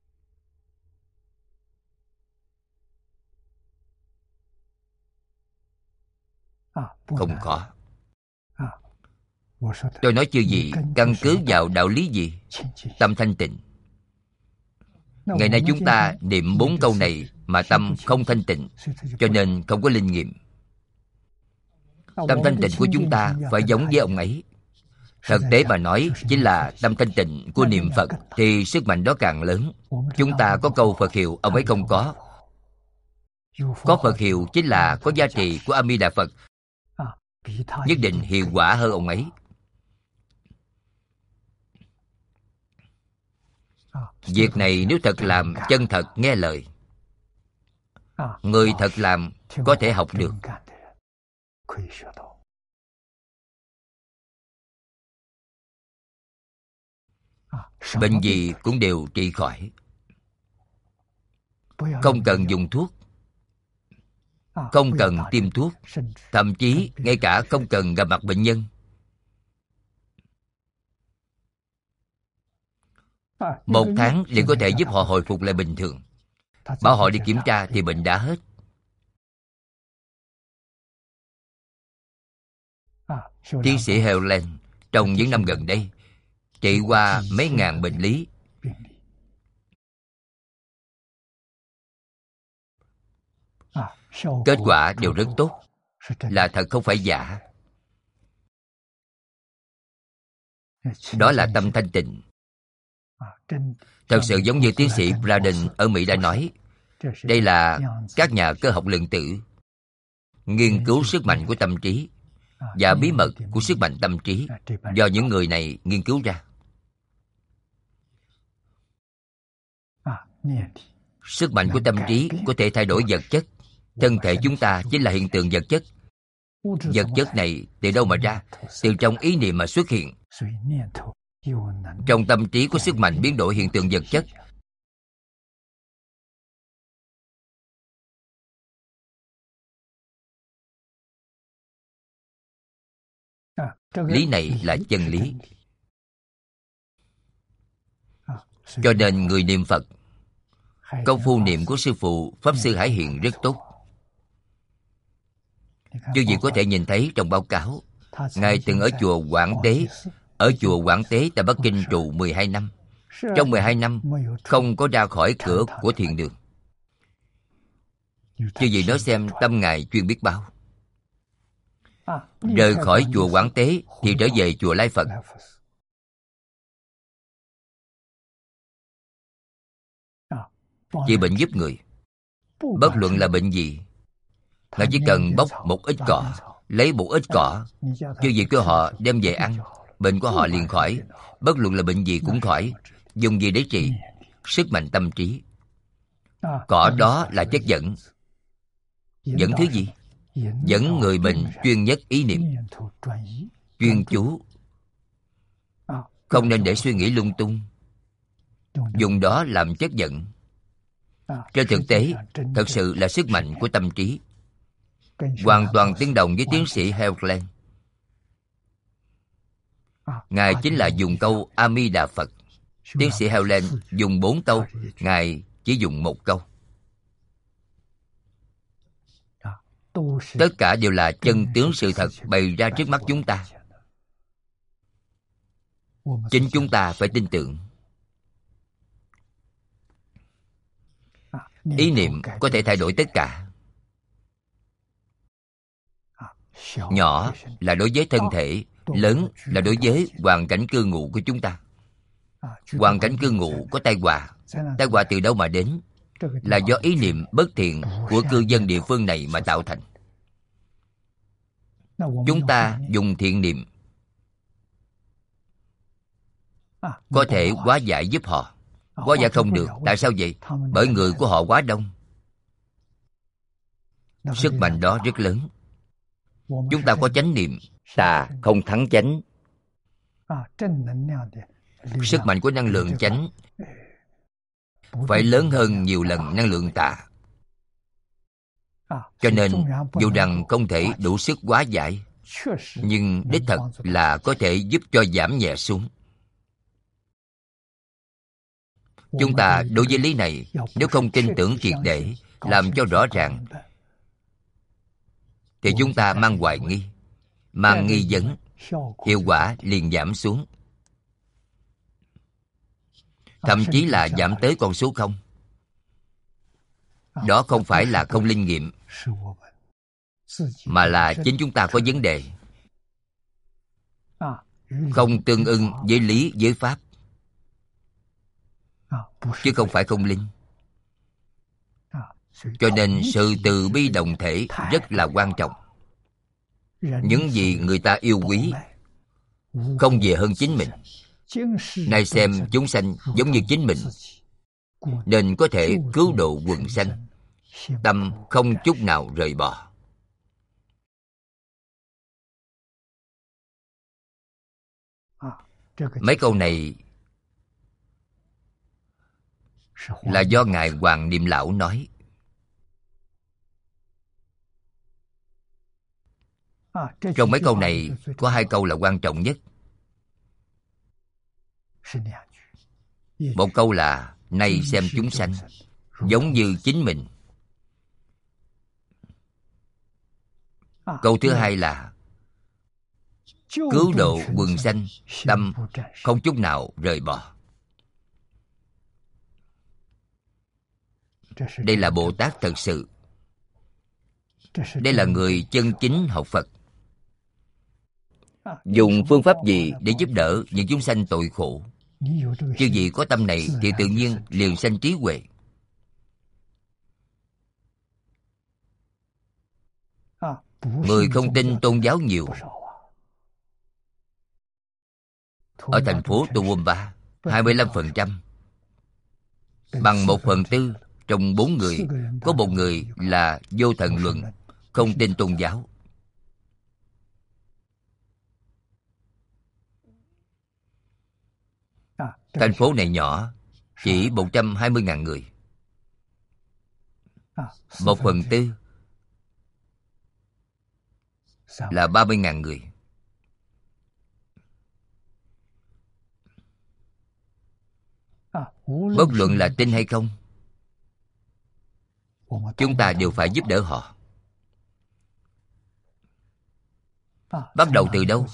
[SPEAKER 1] Không khó. Tôi nói chư vị căn cứ vào đạo lý gì? Tâm thanh tịnh. Ngày nay chúng ta niệm 4 câu này mà tâm không thanh tịnh, cho nên không có linh nghiệm. Tâm thanh tịnh của chúng ta phải giống với ông ấy. Thực tế mà nói, chính là tâm thanh tịnh của niệm Phật thì sức mạnh đó càng lớn. Chúng ta có câu Phật hiệu, ông ấy không có. Có Phật hiệu chính là có giá trị của A Di Đà Phật, nhất định hiệu quả hơn ông ấy. Việc này nếu thật làm chân thật nghe lời, người thật làm có thể học được. Bệnh gì cũng đều trị khỏi, không cần dùng thuốc, không cần tiêm thuốc, thậm chí ngay cả không cần gặp mặt bệnh nhân. Một tháng liền có thể giúp họ hồi phục lại bình thường. Bảo họ đi kiểm tra thì bệnh đã hết. Tiến sĩ Helen trong những năm gần đây trị qua mấy ngàn bệnh lý. Kết quả đều rất tốt, là thật không phải giả. Đó là tâm thanh tịnh. Thật sự giống như tiến sĩ Braden ở Mỹ đã nói, đây là các nhà cơ học lượng tử nghiên cứu sức mạnh của tâm trí và bí mật của sức mạnh tâm trí do những người này nghiên cứu ra. Sức mạnh của tâm trí có thể thay đổi vật chất. Thân thể chúng ta chính là hiện tượng vật chất. Vật chất này từ đâu mà ra? Từ trong ý niệm mà xuất hiện. Trong tâm trí có sức mạnh biến đổi hiện tượng vật chất. Lý này là chân lý. Cho nên người niệm Phật, công phu niệm của sư phụ Pháp Sư Hải Hiền rất tốt. Quý vị có thể nhìn thấy trong báo cáo, Ngài từng ở chùa Quảng Tế. Ở chùa Quảng Tế tại Bắc Kinh trụ 12 năm. Trong 12 năm không có ra khỏi cửa của thiền đường. Quý vị nói xem tâm Ngài chuyên biết bao. Rời khỏi chùa Quảng Tế thì trở về chùa Lai Phật. Chữa bệnh giúp người. Bất luận là bệnh gì, Ngài chỉ cần bóc một ít cỏ, lấy một ít cỏ, chứ gì của họ đem về ăn, bệnh của họ liền khỏi. Bất luận là bệnh gì cũng khỏi. Dùng gì để trị? Sức mạnh tâm trí. Cỏ đó là chất dẫn. Dẫn thứ gì? Dẫn người bệnh chuyên nhất ý niệm, chuyên chú, không nên để suy nghĩ lung tung. Dùng đó làm chất dẫn. Trên thực tế, thật sự là sức mạnh của tâm trí. Hoàn toàn tương đồng với tiến sĩ Helen. Ngài chính là dùng câu A Di Đà Phật. Tiến sĩ Helen dùng 4 câu, Ngài chỉ dùng 1 câu. Tất cả đều là chân tướng sự thật bày ra trước mắt chúng ta. Chính chúng ta phải tin tưởng. Ý niệm có thể thay đổi tất cả. Nhỏ là đối với thân thể, lớn là đối với hoàn cảnh cư ngụ của chúng ta. Hoàn cảnh cư ngụ có tai họa. Tai họa từ đâu mà đến? Là do ý niệm bất thiện của cư dân địa phương này mà tạo thành. Chúng ta dùng thiện niệm có thể hóa giải giúp họ. Hóa giải không được. Tại sao vậy? Bởi người của họ quá đông. Sức mạnh đó rất lớn. Chúng ta có chánh niệm, tà không thắng chánh. Sức mạnh của năng lượng chánh phải lớn hơn nhiều lần năng lượng tà. Cho nên dù rằng không thể đủ sức hóa giải, nhưng đích thật là có thể giúp cho giảm nhẹ xuống. Chúng ta đối với lý này, nếu không tin tưởng triệt để, làm cho rõ ràng, thì chúng ta mang hoài nghi, mang nghi vấn, hiệu quả liền giảm xuống. Thậm chí là giảm tới con số không. Đó không phải là không linh nghiệm, mà là chính chúng ta có vấn đề, không tương ưng với lý với pháp, chứ không phải không linh. Cho nên sự từ bi đồng thể rất là quan trọng. Những gì người ta yêu quý không về hơn chính mình. Nay xem chúng sanh giống như chính mình, nên có thể cứu độ quần sanh, tâm không chút nào rời bỏ. Mấy câu này là do Ngài Hoàng Niệm Lão nói. Trong mấy câu này có hai câu là quan trọng nhất. Một câu là nay xem chúng sanh giống như chính mình. Câu thứ hai là cứu độ quần sanh, tâm không chút nào rời bỏ. Đây là Bồ Tát thật sự. Đây là người chân chính học Phật. Dùng phương pháp gì để giúp đỡ những chúng sanh tội khổ? Chứ gì có tâm này thì tự nhiên liền sanh trí huệ. Người không tin tôn giáo nhiều. Ở thành phố Toowoomba 25%, bằng 1/4 trong 4 người có một người là vô thần luận, không tin tôn giáo. Thành phố này nhỏ, chỉ 120.000 người. 1/4 là 30.000 người. Bất luận là tin hay không, chúng ta đều phải giúp đỡ họ. Bắt đầu từ đâu?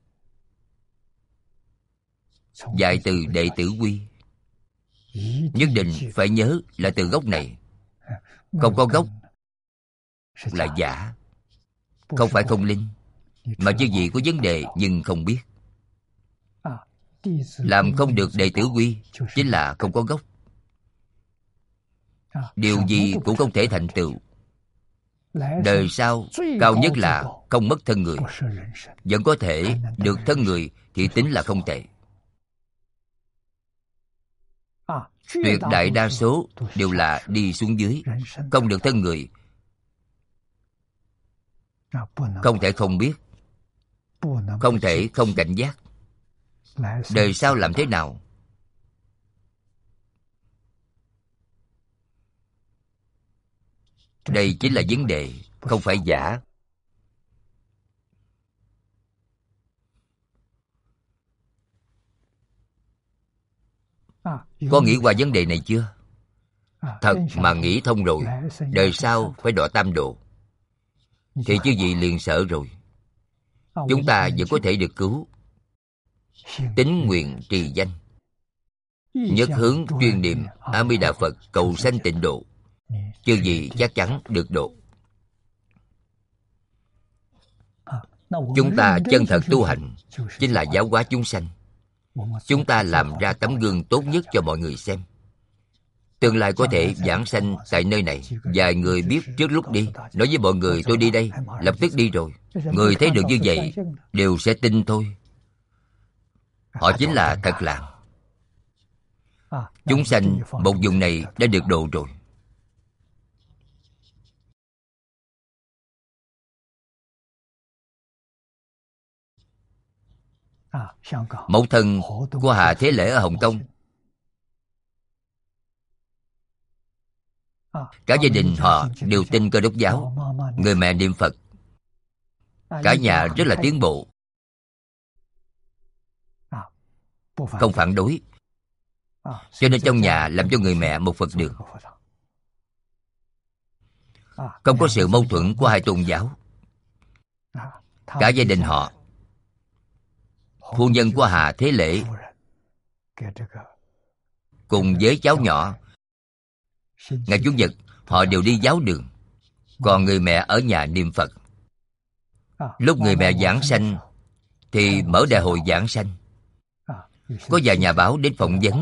[SPEAKER 1] Dạy từ đệ tử quy. Nhất định phải nhớ là từ gốc này. Không có gốc là giả, không phải không linh, mà chứ gì có vấn đề nhưng không biết. Làm không được đệ tử quy chính là không có gốc. Điều gì cũng không thể thành tựu. Đời sau cao nhất là không mất thân người. Vẫn có thể được thân người thì tính là không tệ. Tuyệt đại đa số đều là đi xuống dưới, không được thân người. Không thể không biết, không thể không cảnh giác. Đời sau làm thế nào? Đây chính là vấn đề, không phải giả. Có nghĩ qua vấn đề này chưa? Thật mà nghĩ thông rồi, đời sau phải đọa tam độ, thì chứ gì liền sợ rồi. Chúng ta vẫn có thể được cứu. Tín nguyện trì danh, nhất hướng chuyên niệm A Di Đà Phật cầu sanh tịnh độ, chứ gì chắc chắn được độ. Chúng ta chân thật tu hành chính là giáo hóa chúng sanh. Chúng ta làm ra tấm gương tốt nhất cho mọi người xem. Tương lai có thể giảng sanh tại nơi này. Vài người biết trước lúc đi, nói với mọi người tôi đi đây, lập tức đi rồi. Người thấy được như vậy đều sẽ tin thôi. Họ chính là thật làm. Chúng sanh một vùng này đã được độ rồi. Mẫu thân của Hà Thế Lễ ở Hồng Kông, cả gia đình họ đều tin Cơ Đốc giáo. Người mẹ niệm Phật, cả nhà rất là tiến bộ, không phản đối. Cho nên trong nhà làm cho người mẹ một Phật đường. Không có sự mâu thuẫn của hai tôn giáo. Cả gia đình họ, phu nhân của Hà Thế Lễ cùng với cháu nhỏ, ngày Chủ nhật họ đều đi giáo đường, còn người mẹ ở nhà niệm Phật. Lúc người mẹ giảng sanh thì mở đại hội giảng sanh. Có vài nhà báo đến phỏng vấn.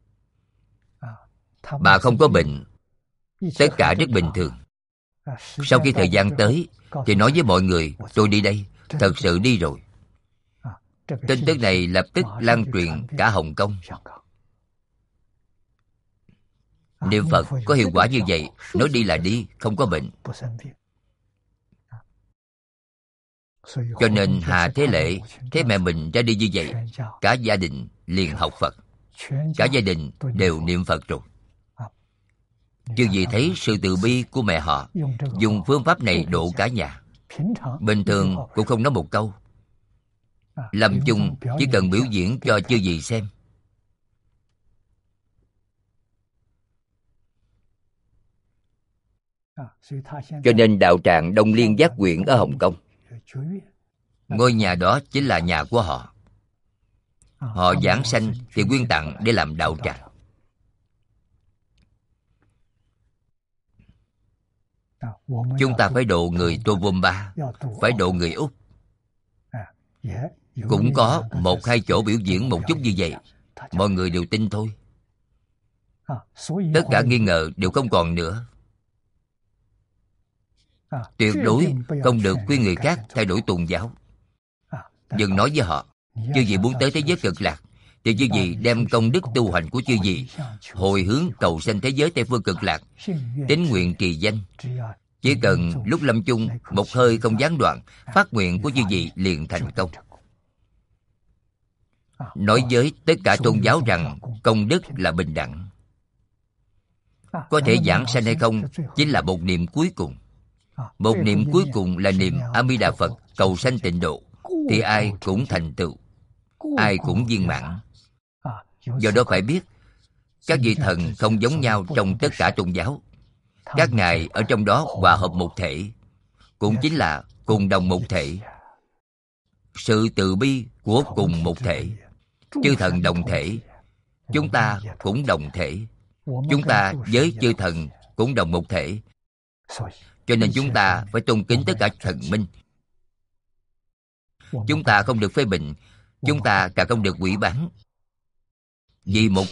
[SPEAKER 1] Bà không có bệnh, tất cả rất bình thường. Sau khi thời gian tới thì nói với mọi người, tôi đi đây, thật sự đi rồi. Tin tức này lập tức lan truyền cả Hồng Kông. Niệm Phật có hiệu quả như vậy, nói đi là đi, không có bệnh. Cho nên Hà Thế Lễ thấy mẹ mình ra đi như vậy, cả gia đình liền học Phật. Cả gia đình đều niệm Phật rồi. Chứ vì thấy sự từ bi của mẹ họ, dùng phương pháp này độ cả nhà. Bình thường cũng không nói một câu. Lâm chung chỉ cần biểu diễn cho chư vị xem. Cho nên đạo tràng Đông Liên Giác Huyện ở Hồng Kông, ngôi nhà đó chính là nhà của họ. Họ giảng sanh thì quyên tặng để làm đạo tràng. Chúng ta phải độ người Tô Vôm Ba, phải độ người Úc. Cũng có một hai chỗ biểu diễn một chút như vậy, mọi người đều tin thôi. Tất cả nghi ngờ đều không còn nữa. Tuyệt đối không được khuyên người khác thay đổi tôn giáo. Đừng nói với họ, chư vị muốn tới thế giới cực lạc thì chư vị đem công đức tu hành của chư vị hồi hướng cầu sanh thế giới Tây Phương cực lạc, tín nguyện trì danh. Chỉ cần lúc lâm chung một hơi không gián đoạn, phát nguyện của chư vị liền thành công. Nói với tất cả tôn giáo rằng công đức là bình đẳng. Có thể giảng sanh hay không chính là một niệm cuối cùng. Một niệm cuối cùng là niệm A Di Đà Phật cầu sanh tịnh độ, thì ai cũng thành tựu, ai cũng viên mãn. Do đó phải biết, các vị thần không giống nhau trong tất cả tôn giáo. Các ngài ở trong đó hòa hợp một thể, cũng chính là cùng đồng một thể. Sự từ bi của cùng một thể. Chư thần đồng thể, chúng ta cũng đồng thể. Chúng ta với chư thần cũng đồng một thể. Cho nên chúng ta phải tôn kính tất cả thần minh. Chúng ta không được phê bình, chúng ta càng không được hủy báng. Vì một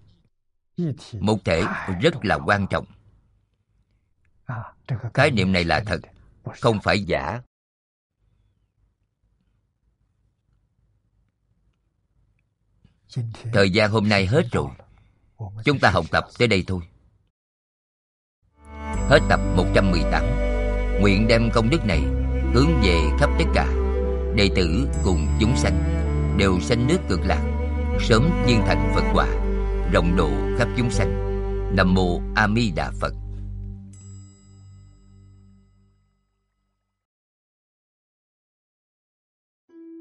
[SPEAKER 1] thể rất là quan trọng. Khái niệm này là thật, không phải giả. Thời gian hôm nay hết rồi, chúng ta học tập tới đây thôi. Hết tập 118. Nguyện đem công đức này hướng về khắp tất cả đệ tử cùng chúng sanh, đều sanh nước cực lạc, sớm viên thành Phật quả, rộng độ khắp chúng sanh. Nam mô A Di Đà Phật.